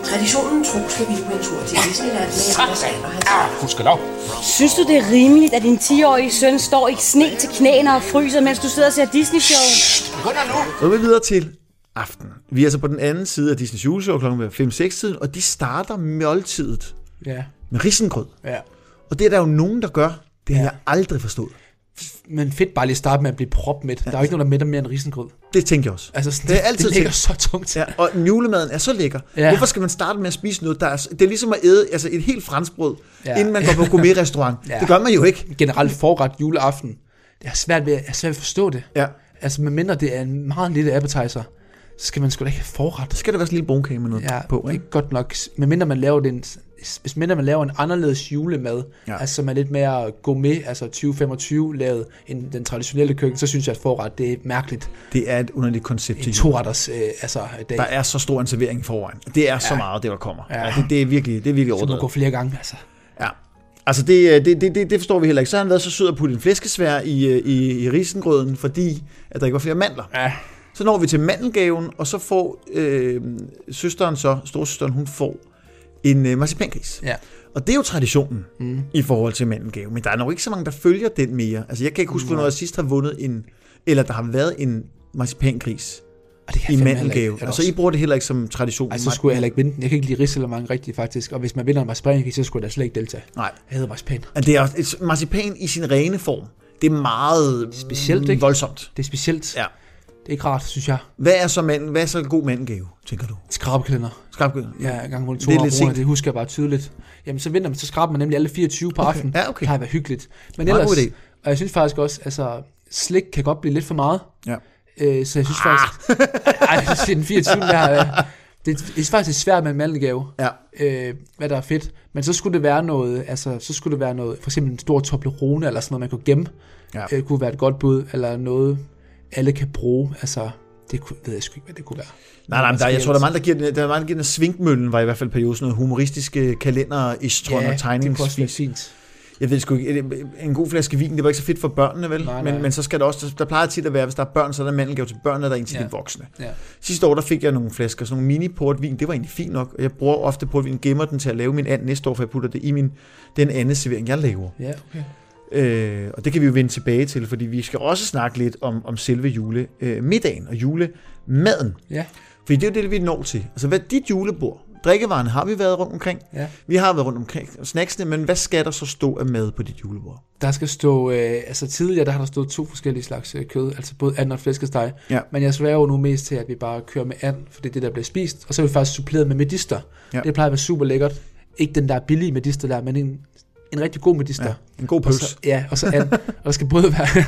Traditionen tro skal vi på en tur til Disneyland med Anders And og hans... Ah, gudskelov. Synes du, det er rimeligt, at din ti-årige søn står i sne til knæene og fryser, mens du sidder og ser Disney-show? Begynder nu. Så er vi videre til aften. Vi er altså på den anden side af Disneys juleshow klokken fem seks tiden, og de starter måltidet Ja. med risengrød. Ja. Og det er der jo nogen, der gør. Det har Ja. jeg aldrig forstået. Men fedt bare lige at starte med at blive propmæt. Der er jo ikke noget, der mætter mere end risengrød. Det tænker jeg også. Altså, sådan, Det er altid det ligger tænkt. så tungt. Ja, og julemaden er så lækker. Ja. Hvorfor skal man starte med at spise noget, der er... Det er ligesom at æde altså et helt franskbrød, Ja. inden man går på gourmet-restaurant. Ja. Det gør man jo ikke. Generelt forret juleaften. Det er svært ved, jeg er svært ved at forstå det. Ja. Altså, medmindre det er en meget lille appetizer, så skal man sgu da ikke have forret. Så skal der være sådan en lille brunkage med noget Ja, på, ikke? ikke godt nok. Medmindre man laver den, hvis mindre man laver en anderledes julemad, Ja. ja. altså som er lidt mere gourmet, altså tyve femogtyve lavet end den traditionelle køkken, så synes jeg, at forret, det er mærkeligt. Det er et underligt koncept til En jul. to-retters øh, altså, dag. Der er så stor en servering i forvejen. Det er så Ja. meget, det der kommer. Ja. Ja, det, det er virkelig, det er virkelig så må overdrevet. gå flere gange, altså. Ja. Altså, det, det, det, det, det forstår vi heller ikke. Så har han været så sød at putte en flæskesvær i, i, i risengrøden, fordi at der ikke var flere mandler. Ja. Så når vi til mandelgaven, og så får øh, søsteren så, storsøsteren, hun får en øh, marcipangris. Ja. Og det er jo traditionen mm. i forhold til mandelgave. Men der er nok ikke så mange, der følger den mere. Altså, jeg kan ikke huske, hvornår jeg sidst har vundet en, eller der har været en marcipangris Og det kan i jeg fandme heller mandelgave. ikke. Og så I bruger det heller ikke som tradition. Ej, så skulle jeg heller ikke vinde den. Jeg kan ikke lide risalemang rigtigt, faktisk. Og hvis man vinder en marcipan, så skulle jeg da slet ikke deltage. Nej. Jeg hedder marcipan. Og det er også, et marcipan i sin rene form. Det er meget Specielt, ikke? voldsomt. Det er specielt. Ja. Det er ikke rart, synes jeg. Hvad er så, mandel, hvad er så en god mandelgave, tænker du? Skrabeklænder. Skrabeklæder? Ja, en gang rundt to Det er hundrede lidt kroner, sent. det husker jeg bare tydeligt. Jamen, så vinder man, så skraber man nemlig alle fireogtyve på Okay. aftenen. Ja, okay. Det kan være hyggeligt. Men Meget ellers, god idé. og jeg synes faktisk også, altså, slik kan godt blive lidt for meget. Ja. Øh, så jeg synes faktisk, ej, jeg synes, den fireogtyvende der, øh, det, det er faktisk svært med en mandelgave, Ja. øh, hvad der er fedt. Men så skulle det være noget, altså, så skulle det være noget, for eksempel en stor Toblerone, eller sådan noget, man kunne gemme. Ja. Øh, kunne være et godt bud, eller noget, alle kan bruge, altså, det kunne, ved jeg sgu ikke, hvad det kunne være. Nej, nej, men der, jeg tror, der er mange, der giver den, der er mange, der giver den Svinkmøllen, var i hvert fald periode, sådan noget humoristiske kalender, istron Ja, og det kunne også være tegningsfis. fint. Jeg ved sgu ikke, en god flaske vin, det var ikke så fedt for børnene, vel? Nej, men, nej. men så skal der også, der plejer tit at være, hvis der er børn, så er der mandelgave til børnene, og der er en til Ja. de voksne. Ja. Sidste år, der fik jeg nogle flasker, sådan nogle mini-portvin, det var egentlig fint nok, og jeg bruger ofte portvin, gemmer den til at lave min and næste år, for jeg putter det i min, den anden servering, jeg laver. Ja, okay. Øh, og det kan vi jo vende tilbage til, fordi vi skal også snakke lidt om, om selve julemiddagen og julemaden. Ja. Fordi det er jo det, vi når til. Altså, hvad dit julebord? Drikkevarerne har vi været rundt omkring. Ja. Vi har været rundt omkring snacksene, men hvad skal der så stå af mad på dit julebord? Der skal stå, øh, altså tidligere, der har der stået to forskellige slags øh, kød, altså både and og flæskesteg. Ja. Men jeg sværger jo nu mest til, at vi bare kører med and, for det er det, der bliver spist. Og så er vi faktisk suppleret med medister. Ja. Det plejer at være super lækkert. Ikke den der billige medister der, men en, en rigtig god medister. Ja, en god Og pølse. så, ja, og så and. Og der skal både være...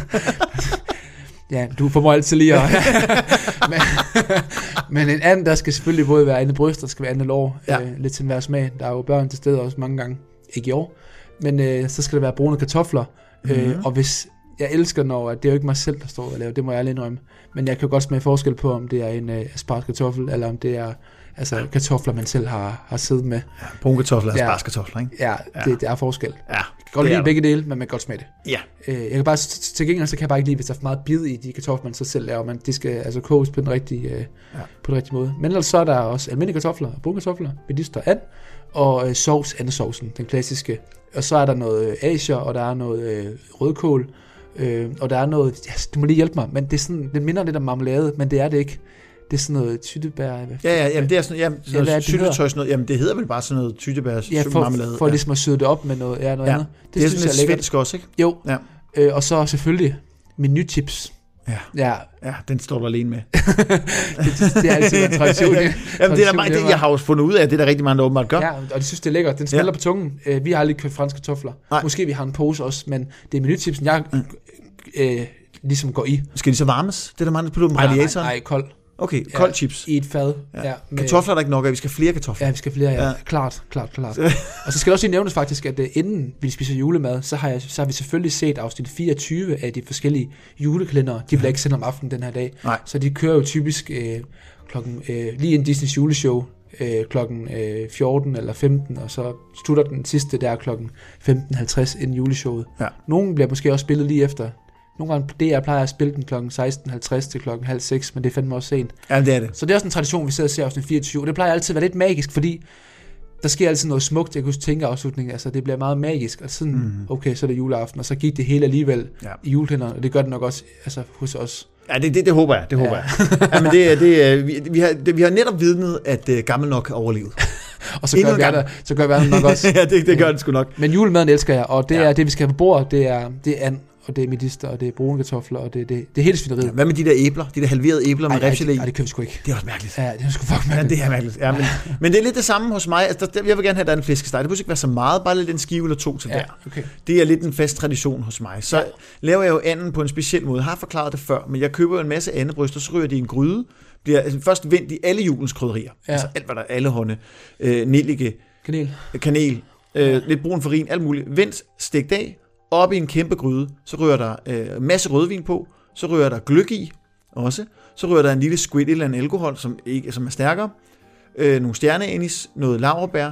ja, du formår altid lige at... men, men en and, der skal selvfølgelig både være andet bryst, der skal være andet lår. Ja. Øh, lidt til enhver smag. Der er jo børn til stede også mange gange. Ikke i år. Men øh, så skal der være brune kartofler. Mm-hmm. Øh, og hvis... Jeg elsker, når det er jo ikke mig selv, der står og laver, det må jeg alene indrømme. Men jeg kan godt smage forskel på, om det er en øh, aspargeskartoffel, eller om det er altså, kartofler, man selv har, har siddet med. Ja, brune kartofler og Ja. aspargeskartofler, ikke? Ja, det, det er forskel. Ja, Jeg kan godt det er lide der. begge dele, men man kan godt smage det. Ja. Øh, jeg kan bare, til gengæld så kan jeg bare ikke lide, hvis der er for meget bid i de kartofler, man så selv laver. Man, de skal altså koges på den rigtige, øh, Ja. på den rigtige måde. Men ellers så er der også almindelige kartofler, brune kartofler, medister, and, og øh, sovs, andesovsen, den klassiske. Og så er der noget øh, asier, og der er noget øh, rødkål, øh, og der er noget, ja, du må lige hjælpe mig, men det, er sådan, det minder lidt om marmelade, men det er det ikke. Det er sådan noget tyttebær. Hvad, Ja, ja, jamen det er sådan, jamen, sådan Ja, hvad er noget det, det syltetøj, hedder? sådan noget. Jamen det hedder vel bare sådan noget tyttebær, ja, for, marmelade. for ligesom at søde det op med noget, ja, noget ja. andet. Det, det er synes sådan jeg lidt lækkert. svensk også, ikke? Jo, Ja. øh, og så selvfølgelig menuchips. Ja. Ja, Ja, den står du alene med. det, det er altid en tradition. Jamen, det er der meget, det, jeg har jo fundet ud af, at det er der rigtig mange, der åbenbart gør. Ja, og de synes, det er lækkert. Den smelter Ja. på tungen. Øh, vi har aldrig købt franske kartofler. Nej. Måske vi har en pose også, men det er menuchipsen, jeg øh, ligesom går i. Skal de så varmes? Det er der mange, der putter dem på Nej, nej, radiatoren. nej, kold. Okay, Ja, kold chips. I et fad. Ja. Ja, med, Kartofler er der ikke nok af, vi skal have flere kartofler. Ja, vi skal flere, ja. Ja. ja. Klart, klart, klart. Og så skal det også lige nævnes faktisk, at uh, inden vi spiser julemad, så har, jeg, så har vi selvfølgelig set afsnit fireogtyve af de forskellige julekalendere. De bliver ikke sendt om aftenen den her dag. Nej. Så de kører jo typisk øh, klokken, øh, lige inden Disneys juleshow, øh, klokken øh, fjorten eller femten, og så slutter den sidste der klokken femten halvtreds inden juleshowet. Ja. Nogle bliver måske også spillet lige efter, Nogle gange D R plejer at spille den klokken seksten halvtreds til klokken halv seks, men det er fandme også sent. Ja, det er det. Så det er også en tradition, vi sidder og ser afsnit fireogtyve, og det plejer altid at være lidt magisk, fordi der sker altid noget smukt. Jeg kan huske tænke afslutningen, altså det bliver meget magisk, og sådan, mm. okay, så er det juleaften, og så gik det hele alligevel ja. i julekalenderen, og det gør det nok også altså, hos os. Ja, det, det, det håber jeg, det håber ja. jeg. Ja, men det, det, vi, vi, har, det, vi har netop vidnet, at uh, gammel nok er overlevet. Og så gør, verden, så gør verden nok også. Ja, det, det gør den sgu nok. Men julemaden elsker jeg, og det ja. er det, vi skal have på bordet, det er, det er and, og det er medister, og det er brune kartofler, og det, det, det er hele svineriet. Ja, hvad med de der æbler? De der halverede æbler med revgelé? Nej, det køber vi sgu ikke. Det er også mærkeligt. Ja, det er sgu fucking mærkeligt. Ja, det er mærkeligt. Ja, men, men det er lidt det samme hos mig. Altså, der, jeg vil gerne have, at der er en flæskesteg. Det behøver ikke være så meget, bare lidt en skive eller to til ja, der. Okay. Det er lidt en fast tradition hos mig. Så ja. laver jeg jo anden på en speciel måde. Jeg har forklaret det før, men jeg køber jo en masse andebryster, så ryger de i en gryde. Bliver altså, først vendt i alle julens krydderier. Ja. Altså alt, hvad der er, alle hånde, øh, nellike, kanel, kanel øh, lidt brun farin, alt muligt. Vendt, stegt af, op i en kæmpe gryde, så rører der øh, masse rødvin på, så rører der gløgg i også, så rører der en lille squid eller en alkohol, som, ikke, som er stærkere, øh, nogle stjerneanis, noget laurbær,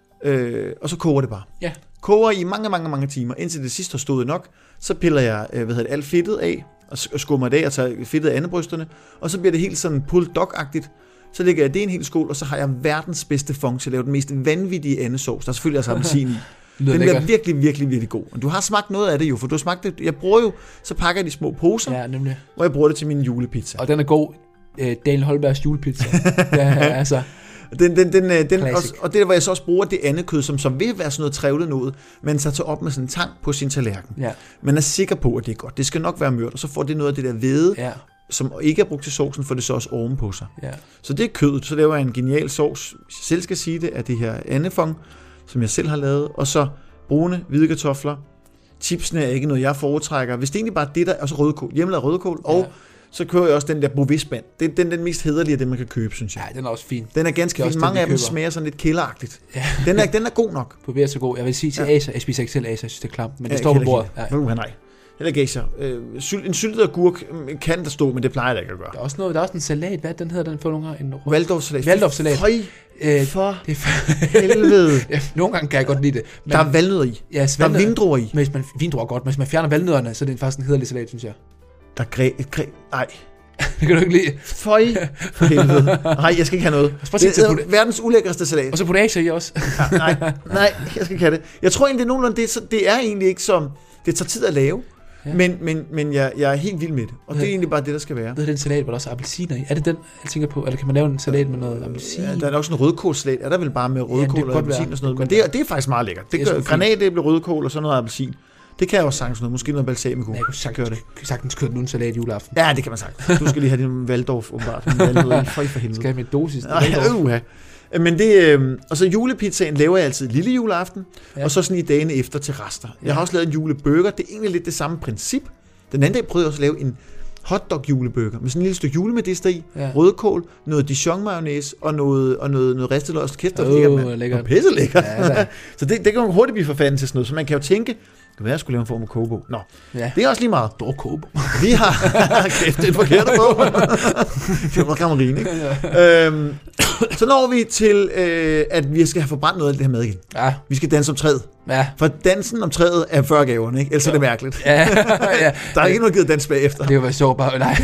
øh, og så koger det bare. Ja. Koger i mange, mange, mange timer, indtil det sidste har stået nok, så piller jeg øh, hvad hedder det, alt fedtet af, og skummer det af og tager fedtet af andebrysterne, og så bliver det helt sådan pulled dog-agtigt. Så lægger jeg det i en hel skål, og så har jeg verdens bedste fong til at lave den mest vanvittige andesauce. Der er selvfølgelig også appelsin i. Den bliver virkelig, virkelig, virkelig god. Du har smagt noget af det jo, for du har smagt det. Jeg bruger jo, så pakker jeg de små poser, ja, nemlig. hvor jeg bruger det til min julepizza. Og den er god. Øh, Daniel Holbergs julepizza. Ja, altså. Den, den, den, den også, og det er, hvor jeg så også bruger det andet kød, som så vil være sådan noget trævlet noget, men så tager op med sådan en tang på sin tallerken. Ja. Man er sikker på, at det er godt. Det skal nok være mørt, og så får det noget af det der hvede, ja. som ikke er brugt til sovsen, for det så også ovenpå sig. Ja. Så det er kødet. Så laver jeg en genial sovs, hvis jeg selv skal sige det, af det her andefong, som jeg selv har lavet, og så brune, hvide kartofler. Chipsene er ikke noget, jeg foretrækker. Hvis det egentlig bare er det der, og så rødkål, hjemmelavet rødkål, ja. og så køber jeg også den der Bovis-band. Det er den, den mest hæderlige af det, man kan købe, synes jeg. Ja, den er også fin. Den er ganske fin. Mange af dem smager sådan lidt kælderagtigt. Ja. Den, er, den er god nok. Bovis er så god. Jeg vil sige til ja. Asa, jeg spiser ikke selv Asa, jeg synes det er klamt, men det ja, står på bordet. Ja. Uh, nej. Heller ikke Asa. Øh, sylt, en syltet agurk kan der stå, men det plejer jeg ikke at gøre. Der er også noget, der er også en salat. Hvad den hedder den for nogle gange? Waldorfsalat. Waldorfsalat. Føj. Øh, for det er for helvede. Ja, nogle gange kan jeg godt lide det. Men der er valnødder i. Ja, der er vindruer i. Men man, vindruer er godt, men hvis man fjerner valnødderne, så er det faktisk en hederlig salat, synes jeg. Der er græ... græ nej. Det kan du ikke lide. Føj. For helvede. Nej, jeg skal ikke have noget. Det er verdens ulækreste salat. Og så putte Asia i også. Ja, nej, nej, jeg skal ikke have det. Jeg tror egentlig, det er nogenlunde det. Det er egentlig ikke som... Det tager tid at lave. Ja. Men, men, men jeg, jeg er helt vild med det. Og det er egentlig bare det, der skal være. Det er den salat, hvor der også er appelsiner i. Er det den, jeg tænker på? Eller kan man lave en salat med noget appelsin? Ja, der er også en rødkålsalat. Er der vel bare med rødkål ja, og appelsin og sådan noget. Men det er, det er faktisk meget lækkert. Det gør, granat, det bliver rødkål og så noget appelsin. Det kan jeg også sagtens noget. Måske noget balsamico. Ja, jeg kunne sagtens, det. sagtens køre den uden salat juleaften. Ja, det kan man sagtens. Du skal lige have din Waldorf, åbenbart. For helvede. Skal jeg med dosis? Ja, men det, øh, og så julepizzaen laver jeg altid lille juleaften, ja. og så sådan i dagene efter til rester. Jeg har også lavet en juleburger. Det er egentlig lidt det samme princip. Den anden dag prøvede jeg også at lave en hotdog juleburger med sådan en lille stykke julemedister i, ja. rødkål, noget Dijon mayonnaise og noget og noget noget ristet løg. Kæft, det er lækkert. Pisse lækkert. Ja, så det, det kan man hurtigt blive for fanden til sådan noget. Så man kan jo tænke, det kan være, jeg skulle lave en form af kobo. Nå, ja. Det er også lige meget. Stor kobo. Vi har kæft, det er forkert på. Det var kammerin, ikke? Ja. Øhm, så når vi til, øh, at vi skal have forbrændt noget af det her mad igen. Ja. Vi skal danse om træet. Ja. For dansen om træet er før gaverne, ikke? Ellers ja. er det mærkeligt. Ja. Ja. Der er ikke noget givet dans bagefter. Det var sjovt bare. Nej.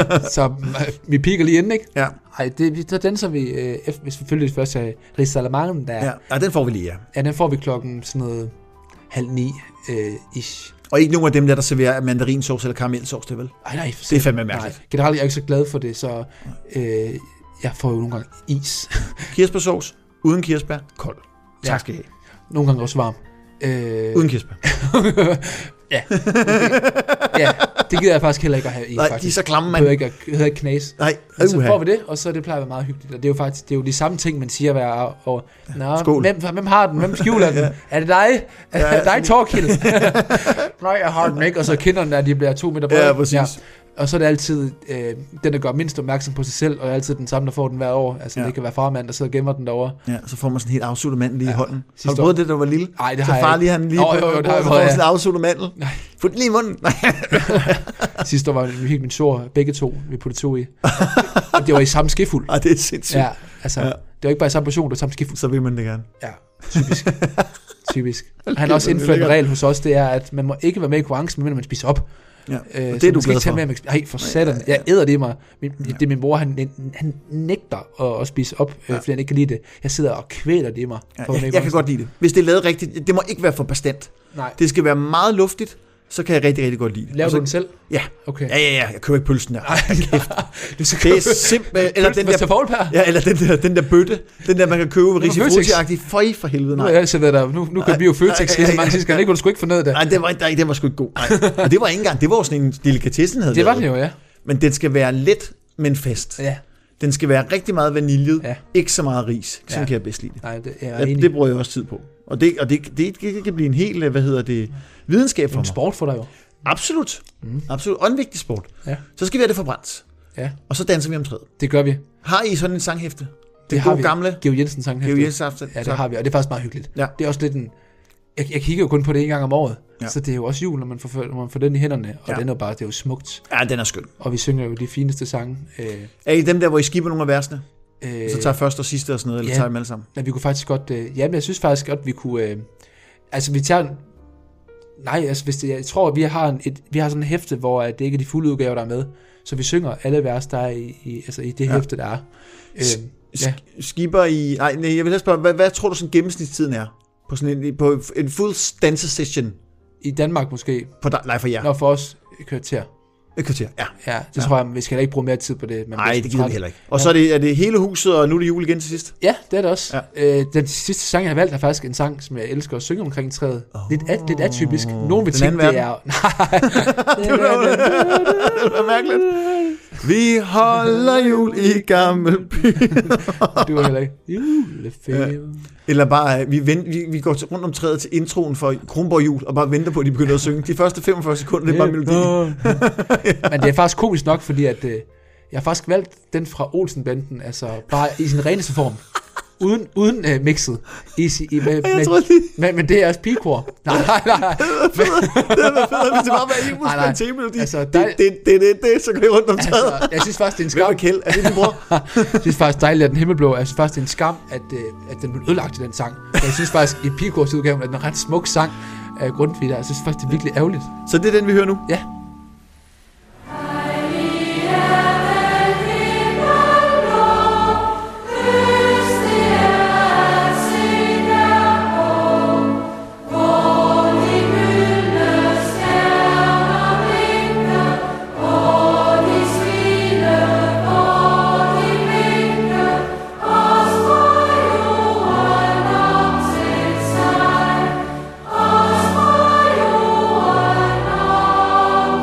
Så vi piker lige inden, ikke? Ja. Ej, det, så danser vi, øh, efter, hvis vi selvfølgelig først er Ridsalermangen, der ja. ja, den får vi lige, ja. Ja, den får vi klokken sådan noget halv ni, øh, ish. Og ikke nogen af dem der, der serverer mandarinsauce eller karamelsauce, det vel? Ej, nej. Det er fandme mærkeligt. Nej. Generelt er jeg ikke så glad for det, så øh, jeg får jo nogle gange is. Kirsebærsauce, uden kirsebær, kold. Tak ja. skal I have. Nogle gange også varm. Øh... Uden kirsebær. ja. Okay. Ja, det gider jeg faktisk heller ikke at have i. Nej, faktisk. de er så klamme, man. Jeg hedder ikke knæs. Nej, uh-huh. Så får vi det, og så det plejer at være meget hyggeligt. Og det er jo faktisk det er jo de samme ting, man siger hver år. Nå, hvem, hvem har den? Hvem skjuler den? Ja. Er det dig? Er det ja. dig, Torkild? Nej, jeg har den ikke. Og så kinderne der, de bliver to meter brede. Ja, præcis. Ja. Og så er det altid øh, den, der gør mindst opmærksom på sig selv, og er altid den samme, der får den hver år. Altså, ja. Det kan være farmand, der sidder og gemmer den derovre. Ja, så får man sådan en helt afsuttet mandel lige i hånden. Har du prøvet det, der var lille? Nej, det så har jeg far lige han lige oh, jo, jo, jo, på, og så får man sådan en afsuttet mandel. Put den lige i munden. Sidste år var vi helt min sår, begge to, vi puttede to i. Og det var i samme skefuld. Ej, det er sindssygt. Ja, altså, ja. Det var ikke bare i samme portion, det var samme skefuld. Så vil man det gerne. Ja, typisk. Typisk. Han har også indført en regel hos os, det er, at man må ikke være med i konkurrencen, medmindre man spiser op. Ja, øh, det er du skal glad tage for. med. Nej, for satan. Jeg æder det i mig. Min, ja. Det er min bror, han, han nægter at, at spise op, øh, fordi han ikke kan lide det. Jeg sidder og kvæler det i mig. Ja, jeg, jeg, jeg kan godt lide det. Hvis det er lavet rigtigt, det må ikke være for bestandt. Nej. Det skal være meget luftigt, så kan jeg rigtig, rigtig godt lide det. Laver så, du den selv? Ja. Okay. Ja, ja, ja. Jeg køber ikke pølsen der. Nej, det, det er simpelthen... Eller den der, ja, eller den der, den der bøtte. Den der, man kan købe ved Risi Frutti-agtig. Føj for helvede, nej. Nu, jeg altid der. nu, nu kan vi jo Føtex lige så mange sidste gang. Ikke, du skulle ikke fornøde det. Nej, det var, nej, det var sgu ikke god. Nej. Og det var ikke engang. Det var jo sådan en delikatessen havde det var lavet. det jo, ja. Men den skal være let, men fast. Ja. Den skal være rigtig meget vaniljet. Ja. Ikke så meget ris. Sådan ja. kan jeg bedst lide det. Nej, det, jeg er ja, enig. det bruger jeg også tid på. Og det, og det, det, det kan blive en helt, hvad hedder det, videnskab for mig. En sport for dig jo. Absolut. Mm. Absolut. Og en vigtig sport. Ja. Så skal vi have det forbrændt. Ja. Og så danser vi om træet. Det gør vi. Har I sådan en sanghæfte? Det, det har vi. Gamle Georg Jensen sanghæfte. Georg Jensen aften. Ja, det har vi, og det er faktisk meget hyggeligt. Ja. Det er også lidt en... Jeg, jeg kigger jo kun på det en gang om året, ja. så det er jo også jul, når man får, når man får den i hænderne, og ja. den er jo bare, det er jo smukt. Ja, den er skøn. Og vi synger jo de fineste sange. Øh, er I dem der, hvor I skipper nogle af versene? Øh, så tager første og sidste og sådan noget, eller ja, tager dem alle sammen? Men vi kunne faktisk godt... Øh, ja, men jeg synes faktisk godt, vi kunne... Øh, altså, vi tager... Nej, altså, hvis det, jeg tror, vi har, en, et, vi har sådan en hæfte, hvor det ikke er de fulde udgaver, der er med. Så vi synger alle vers, der er i, i, altså, i det ja. hæfte, der er. Øh, ja. Skipper I... Nej, nej, jeg vil lige spørge, hvad, hvad tror du sådan gennemsnitstiden er? På sådan en, på en fuld dansesession? I Danmark måske. På, nej, for jer. Nå, for os et kvarter. Et kvarter, ja. Ja, det ja. tror jeg, vi skal ikke bruge mere tid på det. Nej, det gider vi heller ikke. Og ja. så er det, er det hele huset, og nu er det jul igen til sidst? Ja, det er det også. Ja. Øh, den sidste sang, jeg har valgt, er faktisk en sang, som jeg elsker at synge omkring træet. Oh. Lidt, at, lidt atypisk. Nogen vil tænke, det er... Nej, det var mærkeligt. Vi holder jul i Gammelby. Du er heller ikke. Juleferie. Ja. Eller bare, vi, vent, vi, vi går til, rundt om træet til introen for Kronborg Jul, og bare venter på, at de begynder at synge. De første femogfyrre sekunder, det er bare melodien. Ja. Men det er faktisk komisk nok, fordi at, øh, jeg har faktisk valgt den fra Olsen-banden, altså bare i sin reneste form. Uden, uden øh, mixet. I, i, med, med, tror, de... men, men det er også pigekor. Nej, nej, nej. nej. Det er fedt, hvis det bare var Emus med en temelodi. Altså, det, det, det, det, det, så går jeg rundt om træet. Altså, jeg synes faktisk, det er en skam. Hvem er Kjeld? Er det din bror? Jeg synes faktisk dejligt, at den himmelblå. Jeg synes faktisk, det er en skam, at, at den blev ødelagt til den sang. Jeg synes faktisk, i pigekors udgaven, at den er en ret smuk sang af Grundtvig der. Jeg synes faktisk, det er virkelig ærgerligt. Så det er den, vi hører nu? Ja. Oh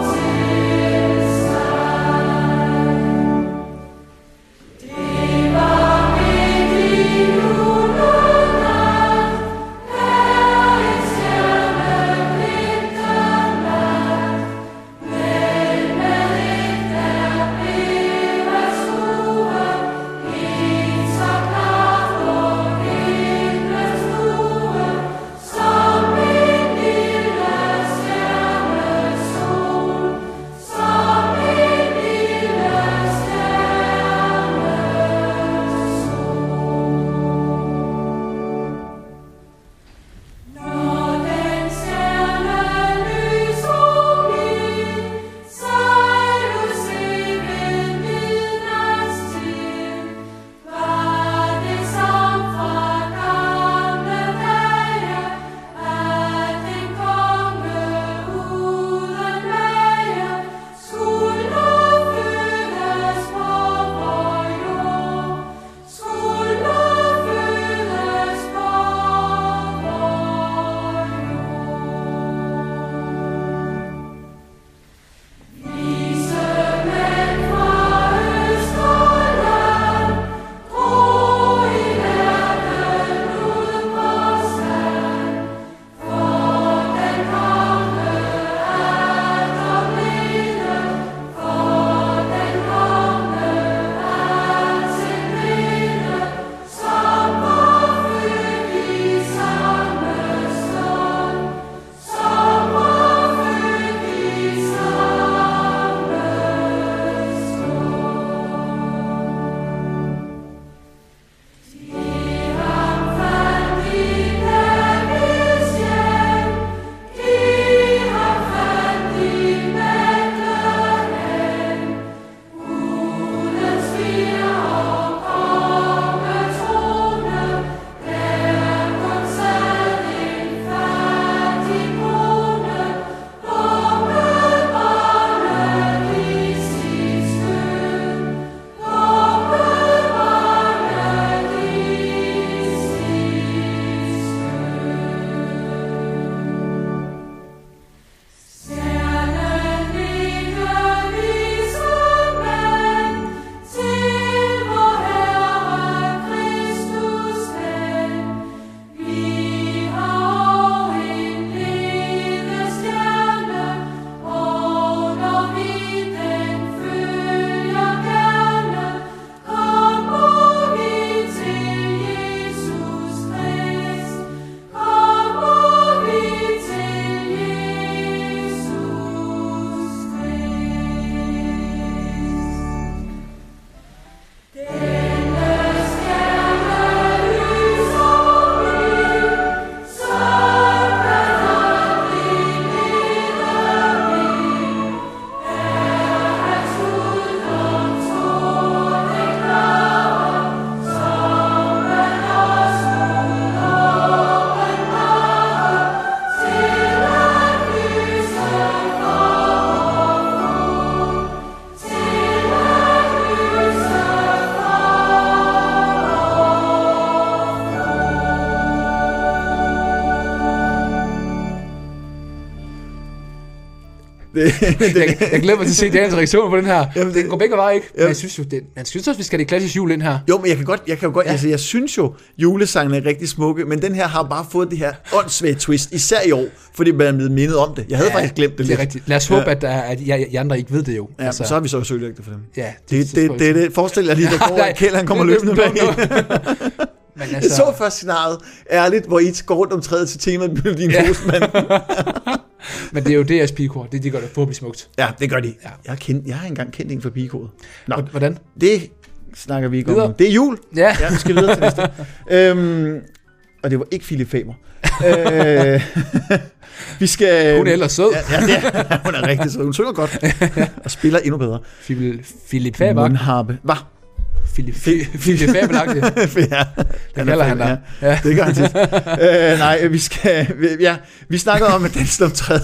Det, det, jeg, jeg glæder mig til at se Daniels reaktion på den her. Jamen, det går begge veje, ikke? Men Jamen. jeg synes jo, det, man synes også, vi skal have det klassiske jul ind her. Jo, men jeg kan godt, jeg kan jo godt, ja. altså jeg synes jo, julesangene er rigtig smukke, men den her har bare fået det her åndssvage twist, især i år, fordi man er blevet mindet om det. Jeg havde ja, faktisk glemt det, det lidt. Er rigtigt. Lad os håbe, ja. at, der, at I, I andre ikke ved det jo. Ja, altså. Så har vi så søgt det for dem. Ja, det, det, det, det, det. Forestil dig lige, der går en kælder, han kommer løbende bag. Men altså... Jeg så først scenariet, ærligt, hvor I går rundt om træet til temaet med din ja. Postmand. Men det er jo D S pigekor, det de gør det forhåbentlig smukt. Ja, det gør de. Ja. Jeg, har kendt, jeg har engang kendt en for pigekoret. Nå, hvordan? Det snakker vi ikke videre. om. Det er jul. Ja. Ja, vi skal videre til næste. øhm, og det var ikke Philip Faber. øh, vi skal... Hun er ellers sød. Ja, ja, det er, hun er rigtig sød. Hun synger godt og spiller endnu bedre. Philip Faber. Mundharpe. Hvad? Philip, Philip Faber-lagtigt. Ja, det kalder han dig. Ja, ja, det gør han tit. øh, nej, vi skal... Vi, ja, vi snakker om, at dansen om træet.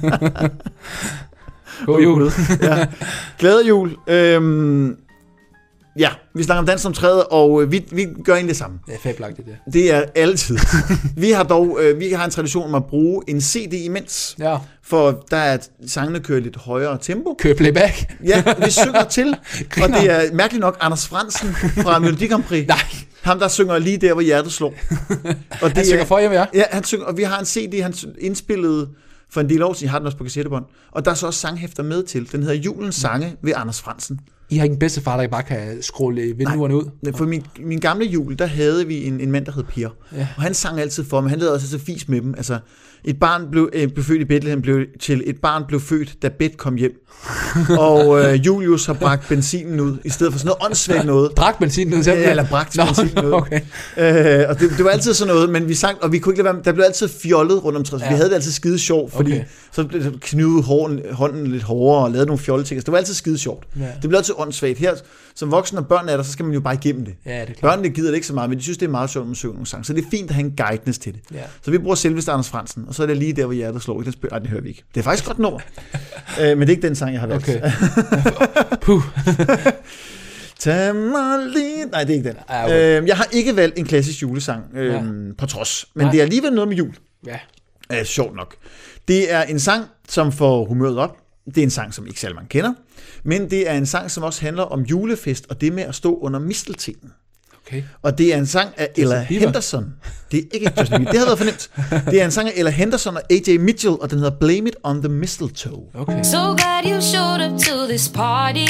God jul. Ja. Glæde jul. Øhm, ja, vi snakker om dansen om træet, og vi, vi gør egentlig det samme. Det er fabelagtigt, det. Det er altid. Vi har dog øh, vi har en tradition om at bruge en C D imens. Ja. For der er sangene kører lidt højere tempo. Kører playback. Ja, vi synger til. Og det er mærkeligt nok Anders Frandsen fra Melodi Grand Prix. Nej. Ham, der synger lige der, hvor hjertet slår. Og det han synger for jer, ja? Ja, han synger, og vi har en C D, han indspillede for en del år siden. Jeg har den også på kassettebånd. Og der er så også sanghæfter med til. Den hedder Julens Sange ved Anders Frandsen. I har ikke en bedstefar, der bare kan scrolle vinduerne ud? Nej, for min, min gamle jul, der havde vi en, en mand, der hed Per. Ja. Og han sang altid for mig. Han lavede også så fis med dem. Altså, et barn blev, øh, blev født i Bethlehem, blev til et barn blev født, da Bet kom hjem. Og øh, Julius har bragt benzinen ud, i stedet for sådan noget åndssvagt noget. Bragt benzinen ud? Ja, eller bragt no, benzinen ud. Okay. Øh, og det, det var altid sådan noget, men vi sang, og vi kunne ikke lade være, der blev altid fjollet rundt om træet. Ja. Vi havde det altid skide sjovt, fordi okay. så blev det knydet hånden, hånden lidt hårdere og lavede nogle fjolleting. Det var altid skide sjovt. Ja. Det blev altid åndssvagt. Her, som voksne og børn er der, så skal man jo bare igennem det. Ja, det Børnene gider det ikke så meget, men de synes, det er meget sjovt, at man synger nogle sange. Så det er fint at have en guidance til det. Ja. Så vi bruger selveste Anders Frandsen, og så er det lige der, hvor hjertet slår. Den spil- Ej, det hører vi ikke. Det er faktisk godt nummer. øh, men det er ikke den sang, jeg har valgt. Okay. Puh. Tag mig lige... Nej, det er ikke den. Ah, okay. øh, jeg har ikke valgt en klassisk julesang, øh, ja. på trods. Men Nej. det er alligevel noget med jul. Ja. Øh, sjovt nok. Det er en sang, som får humøret op. Det er en sang, som ikke selv man kender. Men det er en sang, som også handler om julefest, og det med at stå under misteltenen. Okay. Og det er en sang af Ella Henderson. Det er ikke Justin Bieber. Det har været fornemt. Det er en sang af Ella Henderson og A J Mitchell, og den hedder Blame It on the Mistletoe. Okay. So glad you showed up to this party,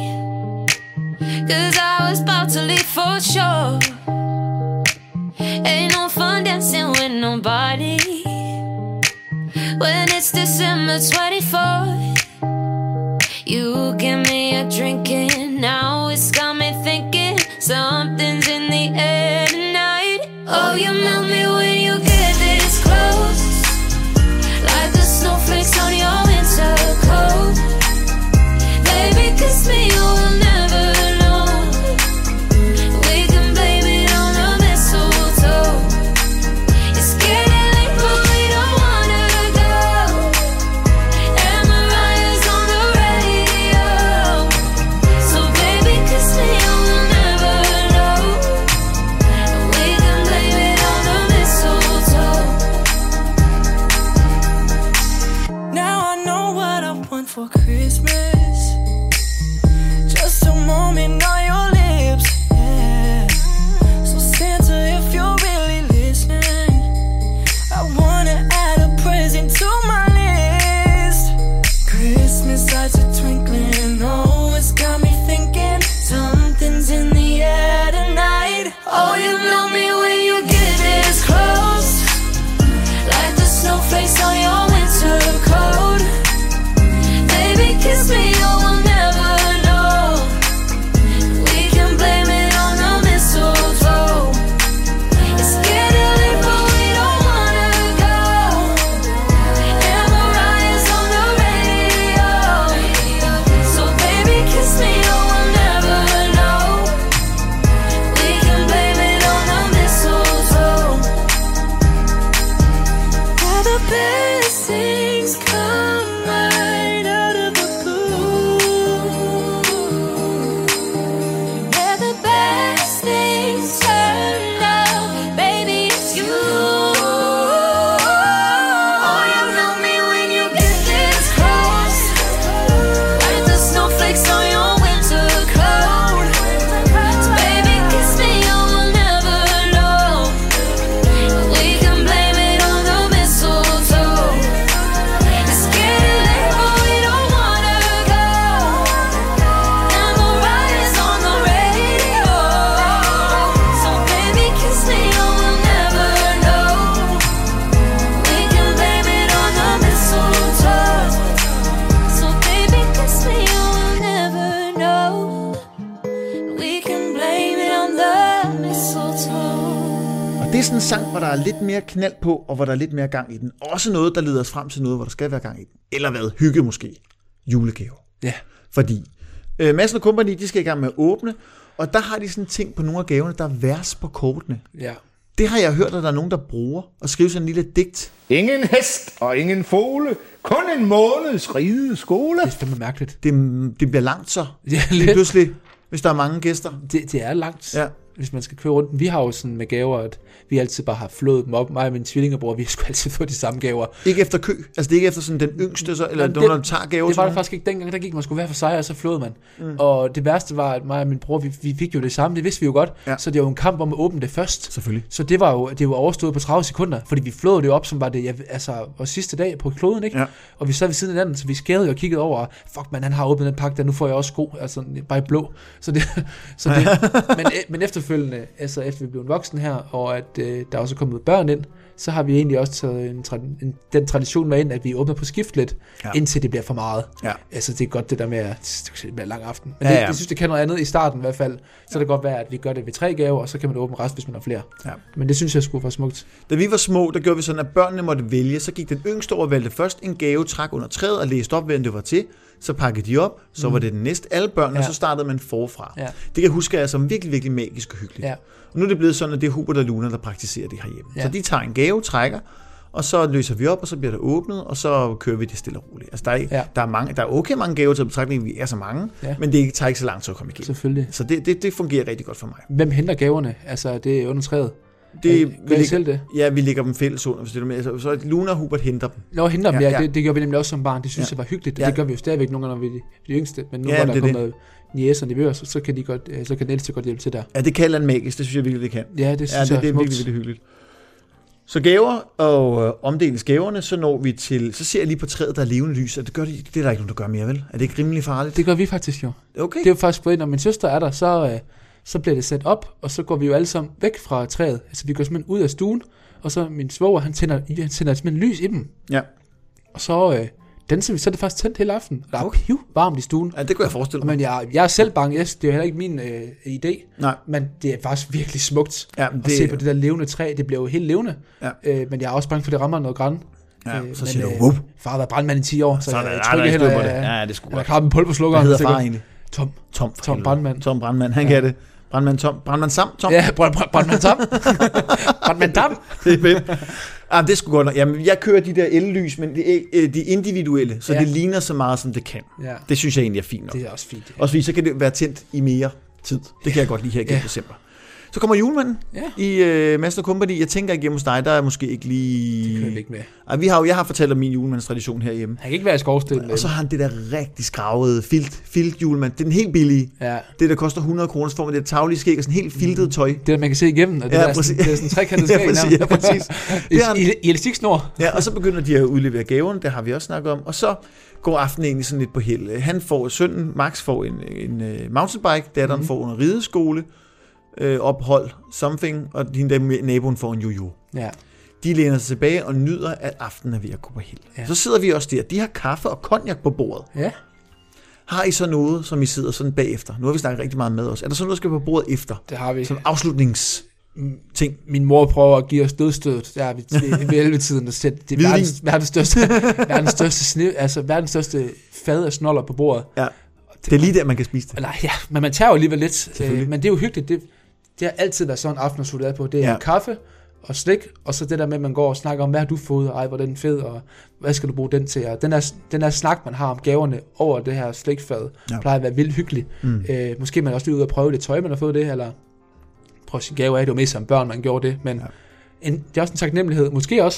cause I was about to leave for sure. Ain't no fun dancing with nobody when it's December twenty-fourth. You give me a drink and now it's got me thinking something's in the air tonight. Oh, you melt me when you get this close, like the snowflakes on your winter coat. Baby, kiss me, you will never know. We can blame it on the mistletoe. It's getting late, but we don't wanna go. Am I right? sådan en sang, hvor der er lidt mere knald på, og hvor der er lidt mere gang i den. Også noget, der leder os frem til noget, hvor der skal være gang i den. Eller hvad? Hygge måske. Julegaver. Ja. Fordi øh, Madsen og Company, de skal i gang med at åbne, og der har de sådan en ting på nogle af gaverne, der er vers på kortene. Ja. Det har jeg hørt, at der er nogen, der bruger og skriver sådan en lille digt. Ingen hest og ingen fugle, kun en måneds ride skole. Det er fandme mærkeligt. Det, det bliver langt så. Ja, lidt. Pludselig, hvis der er mange gæster. Det, det er langt, ja. Hvis man skal køre rundt. Vi har jo sådan med gaver, at vi altid bare har flået dem op. Mig og mine tvillingebror, vi har sgu altid fået de samme gaver. Ikke efter kø? Altså det er ikke efter sådan den yngste, så, eller det, nogen, der tager gaver? Det var det faktisk ikke dengang, der gik man skulle være for sig, og så flåede man. Mm. Og det værste var, at mig og min bror, vi, vi fik jo det samme, det vidste vi jo godt. Ja. Så det var jo en kamp om at åbne det først. Selvfølgelig. Så det var jo, det var overstået på tredive sekunder, fordi vi flåede det op, som var det ja, altså, vores sidste dag på kloden, ikke? Ja. Og vi sad ved siden af den, så vi skærede og kiggede over, fuck man, han har åbnet den pakke der, nu får jeg også sko, altså bare i blå. Så det, så det, men, men efterfølgende, altså efter vi blev voksen her, og at øh, der også er kommet børn ind, så har vi egentlig også taget en, en, den tradition med ind, at vi åbner på skift lidt, ja. Indtil det bliver for meget. Ja. Altså det er godt det der med, at det bliver en lang aften. Men ja, det, ja. Det synes jeg kan noget andet i starten i hvert fald. Så ja. Det kan godt være, at vi gør det ved tre gaver, og så kan man åbne rest, hvis man har flere. Ja. Men det synes jeg skulle være smukt. Da vi var små, der gjorde vi sådan, at børnene måtte vælge. Så gik den yngste over og valgte først en gave, trak under træet og læste op, hvad det var til. Så pakkede de op, så mm. var det den næste alle børnene, ja. Og så startede man forfra. Ja. Det kan jeg huske jeg som virkelig, virkelig magisk og hyggeligt. Ja. Og nu er det blevet sådan, at det er Hubert og Luna, der praktiserer det herhjemme. Ja. Så de tager en gave, trækker, og så løser vi op, og så bliver der åbnet, og så kører vi det stille og roligt. Altså, der er, ja. der er, mange, der er okay mange gaver til betragtning, vi er så mange, ja. Men det tager ikke så lang tid at komme igennem. Selvfølgelig. Så det, det, det fungerer rigtig godt for mig. Hvem henter gaverne? Altså, det er under træet? Det, gør vi ligger, selv det? Ja, vi lægger dem fælles under, hvis det er med. Så, så Luna og Hubert henter dem. Nå, henter dem, ja. ja. Det, det gør vi nemlig også som barn. Det synes ja. Jeg var hyggeligt. Ja. Det gør vi jo stadigvæk nogle gange, når vi er de yngste. Men nu ja, hvor der er kommet niæser og nevøer, så, så kan de godt, så kan den ældste godt hjælpe til der. Ja, det kan lade magisk. Det synes jeg virkelig, det kan. Ja, det synes ja, det, jeg det er virkelig, virkelig hyggeligt. Så gaver og øh, omdeles gaverne, så når vi til, så ser jeg lige på træet, der er levende lys, og det, gør de, det er der ikke nogen, der gør mere, vel? Er det ikke rimelig farligt? Det gør vi faktisk jo. Okay. Det er jo faktisk på, når min søster er der, så, øh, så bliver det sat op, og så går vi jo alle sammen væk fra træet. Altså vi går simpelthen ud af stuen, og så min svoger, han tænder, han tænder simpelthen lys i dem. Ja. Og så, øh, den, så, så er det faktisk tændt hele aften. Der er okay. Piv varmt i stuen. Ja, det kunne jeg forestille mig. Men jeg, jeg er selv bange, yes, det er heller ikke min øh, idé. Nej. Men det er faktisk virkelig smukt ja, det, at se på det der levende træ. Det bliver jo helt levende. Ja. Øh, men jeg er også bange for, at det rammer noget græn. Ja, øh, så siger men, du, whoop. Far har været brandmand i ti år, så, så jeg trykker hen, og ja, ja, det skulle godt. Jeg har en pulverslukker. Hvad hedder far egentlig? Tom. Tom, Tom Brandmand. Tom Brandmand, han ja. Kan det. Brandmand Tom. Brandmand Sam, Tom. Ja, Brandmand Sam. Brandmand Tam. Det er fedt. Ah, det skulle godt nok. Jamen, jeg kører de der el-lys, men de, de individuelle, så ja. Det ligner så meget, som det kan. Ja. Det synes jeg egentlig er fint nok. Det er også fint. Ja. Også fordi, så kan det være tændt i mere tid. Det ja. Kan jeg godt lide her i ja. December. Så kommer julemanden ja. I uh, Madsen og Company. Jeg tænker ikke hjemme hos dig, der er måske ikke lige... Det kører vi ikke med. Ej, vi har jo, jeg har fortalt om min julemandstradition herhjemme. Han kan ikke være i skovstenen. Og så har han det der rigtig skravede filt, filt julemand. Det er den helt billige. Ja. Det, der koster hundrede kroner, så får man det taglige skæg og sådan helt filtet tøj. Det der, man kan se igennem. Og det, ja, der er sådan, det er sådan en trekantet skæg. ja, præcis. Ja, præcis. I, i, I elastiksnor. Ja, og så begynder de at udlevere gaven. Det har vi også snakket om. Og så går aftenen egentlig sådan lidt på held. Han får, sønnen Max får en, en, en mountainbike. Datteren mm. får en rideskole. Øh, ophold, something, og din der naboen får en jojo. Ja. De læner sig tilbage og nyder, at aftenen er ved at gå på held. Ja. Så sidder vi også der. De har kaffe og cognac på bordet. Ja. Har I så noget, som I sidder sådan bagefter? Nu har vi snakket rigtig meget med os. Er der så noget, der skal på bordet efter? Det har vi. Som afslutnings... ting. Min mor prøver at give os dødstødet der ved elleve-tiden. Det er verdens, verdens største, verdens største, sniv, altså verdens største fad af snoller på bordet. Ja. Det er lige der, man kan spise det. Eller, ja, men man tager jo alligevel lidt. Øh, men det er jo hyggeligt. Det, det har altid været sådan en aften at slutte af på. Det er ja. Kaffe og slik, og så det der med, at man går og snakker om, hvad har du fået, og ej, hvor er den fed, og hvad skal du bruge den til? Og den der, den der snak, man har om gaverne over det her slikfad, ja. Plejer at være vildt hyggelig. Mm. Øh, måske man også lige ud og prøve det tøj, man har fået det, eller prøve sin gave af. Det var mest som børn, man gjorde det, men ja. en, det er også en taknemmelighed. Måske også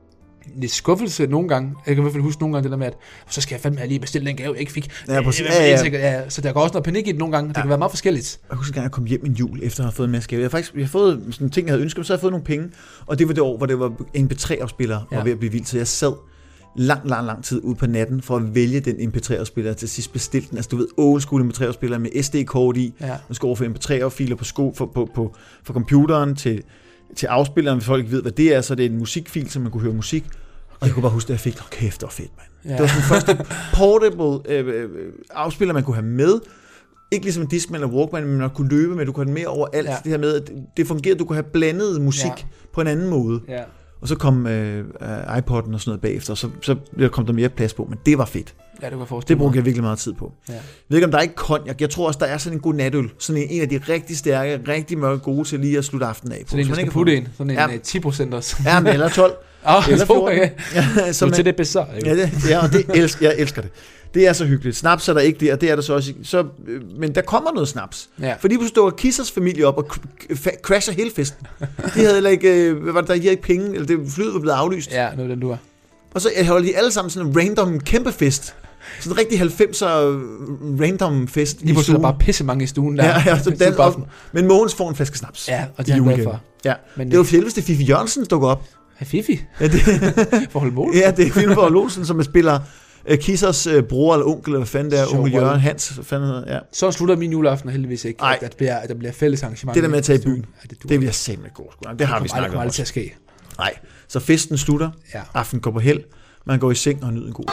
lidt skuffelse nogle gange. Jeg kan i hvert fald huske nogle gange det der med, at så skal jeg fandme lige bestille den gave, jeg ikke fik. Ja, præcis. Ja, ja. Ja, så der går også noget panik i det nogle gange. Det ja. Kan være meget forskelligt. Jeg husker en gang, jeg kom hjem en jul, efter at have fået en masse gave. Jeg har faktisk jeg har fået sådan ting, jeg havde ønsket, så havde jeg fået nogle penge. Og det var det år, hvor det var en M P tre-afspiller, ja. Var ved at blive vildt. Så jeg sad lang, lang, lang tid ude på natten for at vælge den M P tre-afspiller. Til sidst bestilte den. Altså du ved, old school M P tre-afspiller med S D-kort i. Ja. Man skal overføre M P tre-affiler på, sko, for, på, på, for computeren til, til afspilleren, hvis folk ikke ved, hvad det er. Så det er en musikfil, så man kunne høre musik. Og jeg kunne bare huske, at jeg fik, oh, kæft, det var fedt, mand. Ja. Det var den første portable øh, øh, afspiller, man kunne have med. ikke ligesom en Discman eller Walkman, men at kunne løbe med, du kunne have den med overalt. Ja. Det her med, at det fungerede, du kunne have blandet musik ja. på en anden måde. Ja. Og så kom øh, iPod'en og sådan noget bagefter, og så, så kom der mere plads på, men det var fedt. Ja, det, var det brugte jeg virkelig meget tid på. Ja. Jeg ved ikke, om der er ikke konjak. Jeg tror også, der er sådan en god natøl. Sådan en, en af de rigtig stærke, rigtig mørke gode til lige at slutte aftenen af på. Sådan en, der skal putte ind. Sådan en ja. ti procent også. Ja, men eller tolv. Oh, eller fjorten. Okay. Ja, så man, til det bizarre. Ja, det, ja, og det elsker, jeg elsker det. Det er så hyggeligt. Snaps er der ikke det, og det er der så også. Så, men der kommer noget snaps. Ja. Fordi du står Kissers familie op og crasher hele festen. De havde heller ikke, hvad var det, der havde ikke penge, eller det flyet var blevet aflyst. Ja, nu er den du er. Og så holdt de alle sammen sådan en random kæmpe fest. Sådan en rigtig halvfemser random fest. Lige pludselig er der bare pisse mange i stuen der. Ja, ja, så den, og, men Mogens får en flaske snaps. Ja, og det er glad for. Ja. Men det var fjelleste Fifi Jørgensen, der dukker op. Ja, Fifi? Ja, det, for Holm Olsen? Ja, det er film for Holm Olsen, som spiller uh, Kissers uh, bror eller onkel, eller hvad fanden det er, onkel Jørgen Hans, hvad fanden hedder, ja. Så slutter min juleaften heldigvis ikke, at der bliver, at der bliver fælles arrangement. Det der med at tage i byen, ja, det, det vil jeg sige med god. Det har vi snakket om. Det til at ske. Nej, så festen slutter, ja. Aften går på held, man går i seng og nyder en god.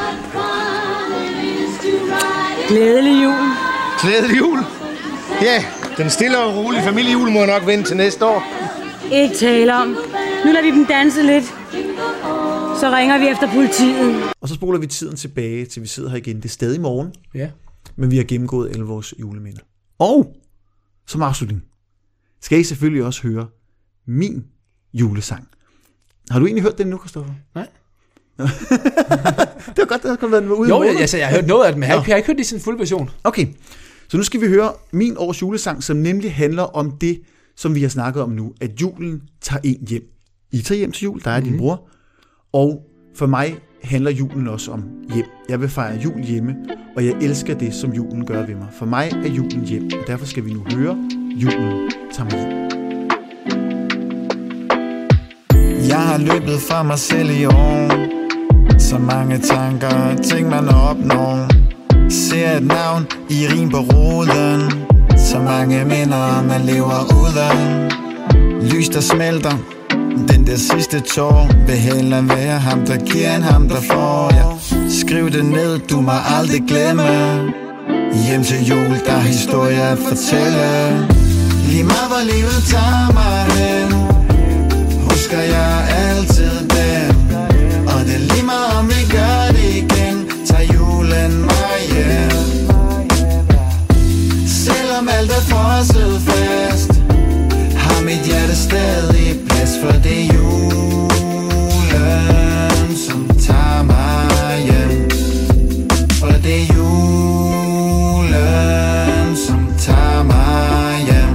Glædelig jul. Glædelig jul. Ja, den stille og rolige familiejul må jeg nok vente til næste år. Ikke tale om. Nu lader vi dem danse lidt. Så ringer vi efter politiet. Og så spoler vi tiden tilbage, til vi sidder her igen. Det er stadig morgen. Ja. Men vi har gennemgået alle vores juleminder. Og som afslutning skal I selvfølgelig også høre min julesang. Har du egentlig hørt den nu, Christoffer? Nej. Det var godt, at der kunne være den ude. Jo, jeg, altså, jeg har hørt noget af den, men jeg har ikke hørt det i sin fulde version. Okay, så nu skal vi høre min års julesang, som nemlig handler om det, som vi har snakket om nu, at julen tager en hjem. I tager hjem til jul, der er mm-hmm. din bror, og for mig handler julen også om hjem. Jeg vil fejre jul hjemme, og jeg elsker det, som julen gør ved mig. For mig er julen hjem, og derfor skal vi nu høre Julen tager mig hjem. Jeg har løbet fra mig selv i år. Så mange tanker, ting man opnår. Ser et navn i rim på roden. Så mange minder, man lever uden. Lys der smelter, den der sidste tår. Vil hellere være ham der giver end ham der får. Ja. Skriv det ned, du må aldrig glemme. Hjem til jul, der er historie at fortælle. Lige meget hvor livet tager mig hen, husker jeg altid den. Og det er lige meget om vi gør det igen, tager julen mig hjem. Selvom alt er frosset fast, har mit hjerte stadig plads. For det er julen, som tager mig hjem. For det er julen, som tager mig hjem.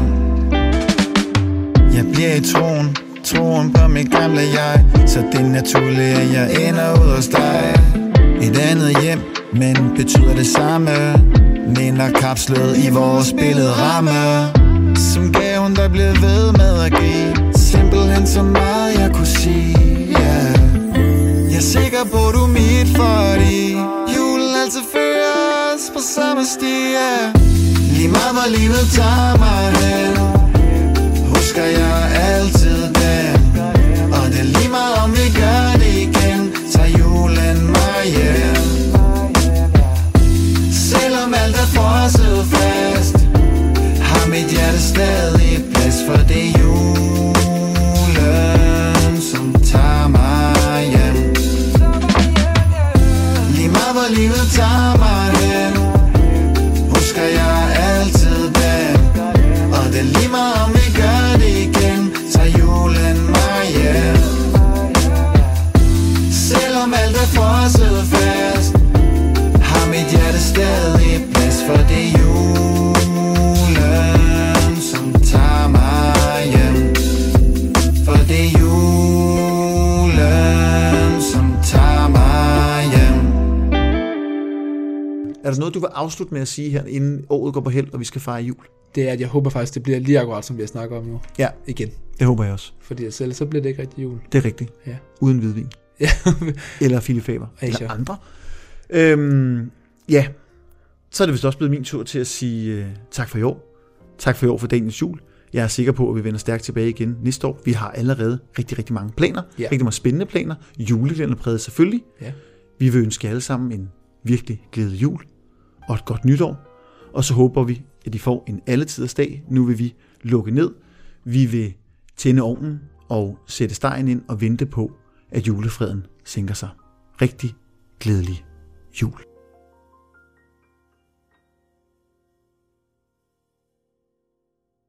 Jeg bliver i troen, troen på mit gamle jeg. Så det er naturligt, at jeg ender ud hos dig. Et andet hjem, men betyder det samme. Minder kapslet i vores billederamme. Som gaven, der bliver ved med at give. Simpelthen så meget jeg kunne sige, yeah. Jeg er sikker på, du er mit, fordi julen altid fører os på samme sti, yeah. Lige meget hvor livet tager mig hen, husker jeg altid den. Og det er lige meget om vi gør det igen, tager julen mig hjem. Selvom alt er frosset fast, har mit hjerte stadig plads. For det er julen, som tager mig hjem. Lige meget hvor livet tager mig hen, husker jeg altid den. Og det er lige meget om vi gør det igen, tager julen mig hjem. Selvom alt er frosset fast, har mit hjerte stadig plads. For det er julen, som tager mig hjem. For det er julen, som tager mig hjem. Er der noget, du vil afslutte med at sige her, inden året går på held, og vi skal fejre jul? Det er, at jeg håber faktisk, det bliver lige akkurat, som vi har snakket om nu. Ja, igen. Det håber jeg også. Fordi selv så bliver det ikke rigtig jul. Det er rigtigt. Ja. Uden hvidvin. Ja. Eller Philip Faber. Asia. Eller andre. Øhm, ja, så er det vist også blevet min tur til at sige uh, tak for i år. Tak for i år for Daniels jul. Jeg er sikker på, at vi vender stærkt tilbage igen næste år. Vi har allerede rigtig, rigtig mange planer. Ja. Rigtig mange spændende planer. Julekalender præget selvfølgelig. Ja. Vi vil ønske alle sammen en virkelig glædelig jul og et godt nytår. og så håber vi, at I får en alletiders dag. Nu vil vi lukke ned. Vi vil tænde ovnen og sætte stegen ind og vente på, at julefreden sænker sig. Rigtig glædelig jul.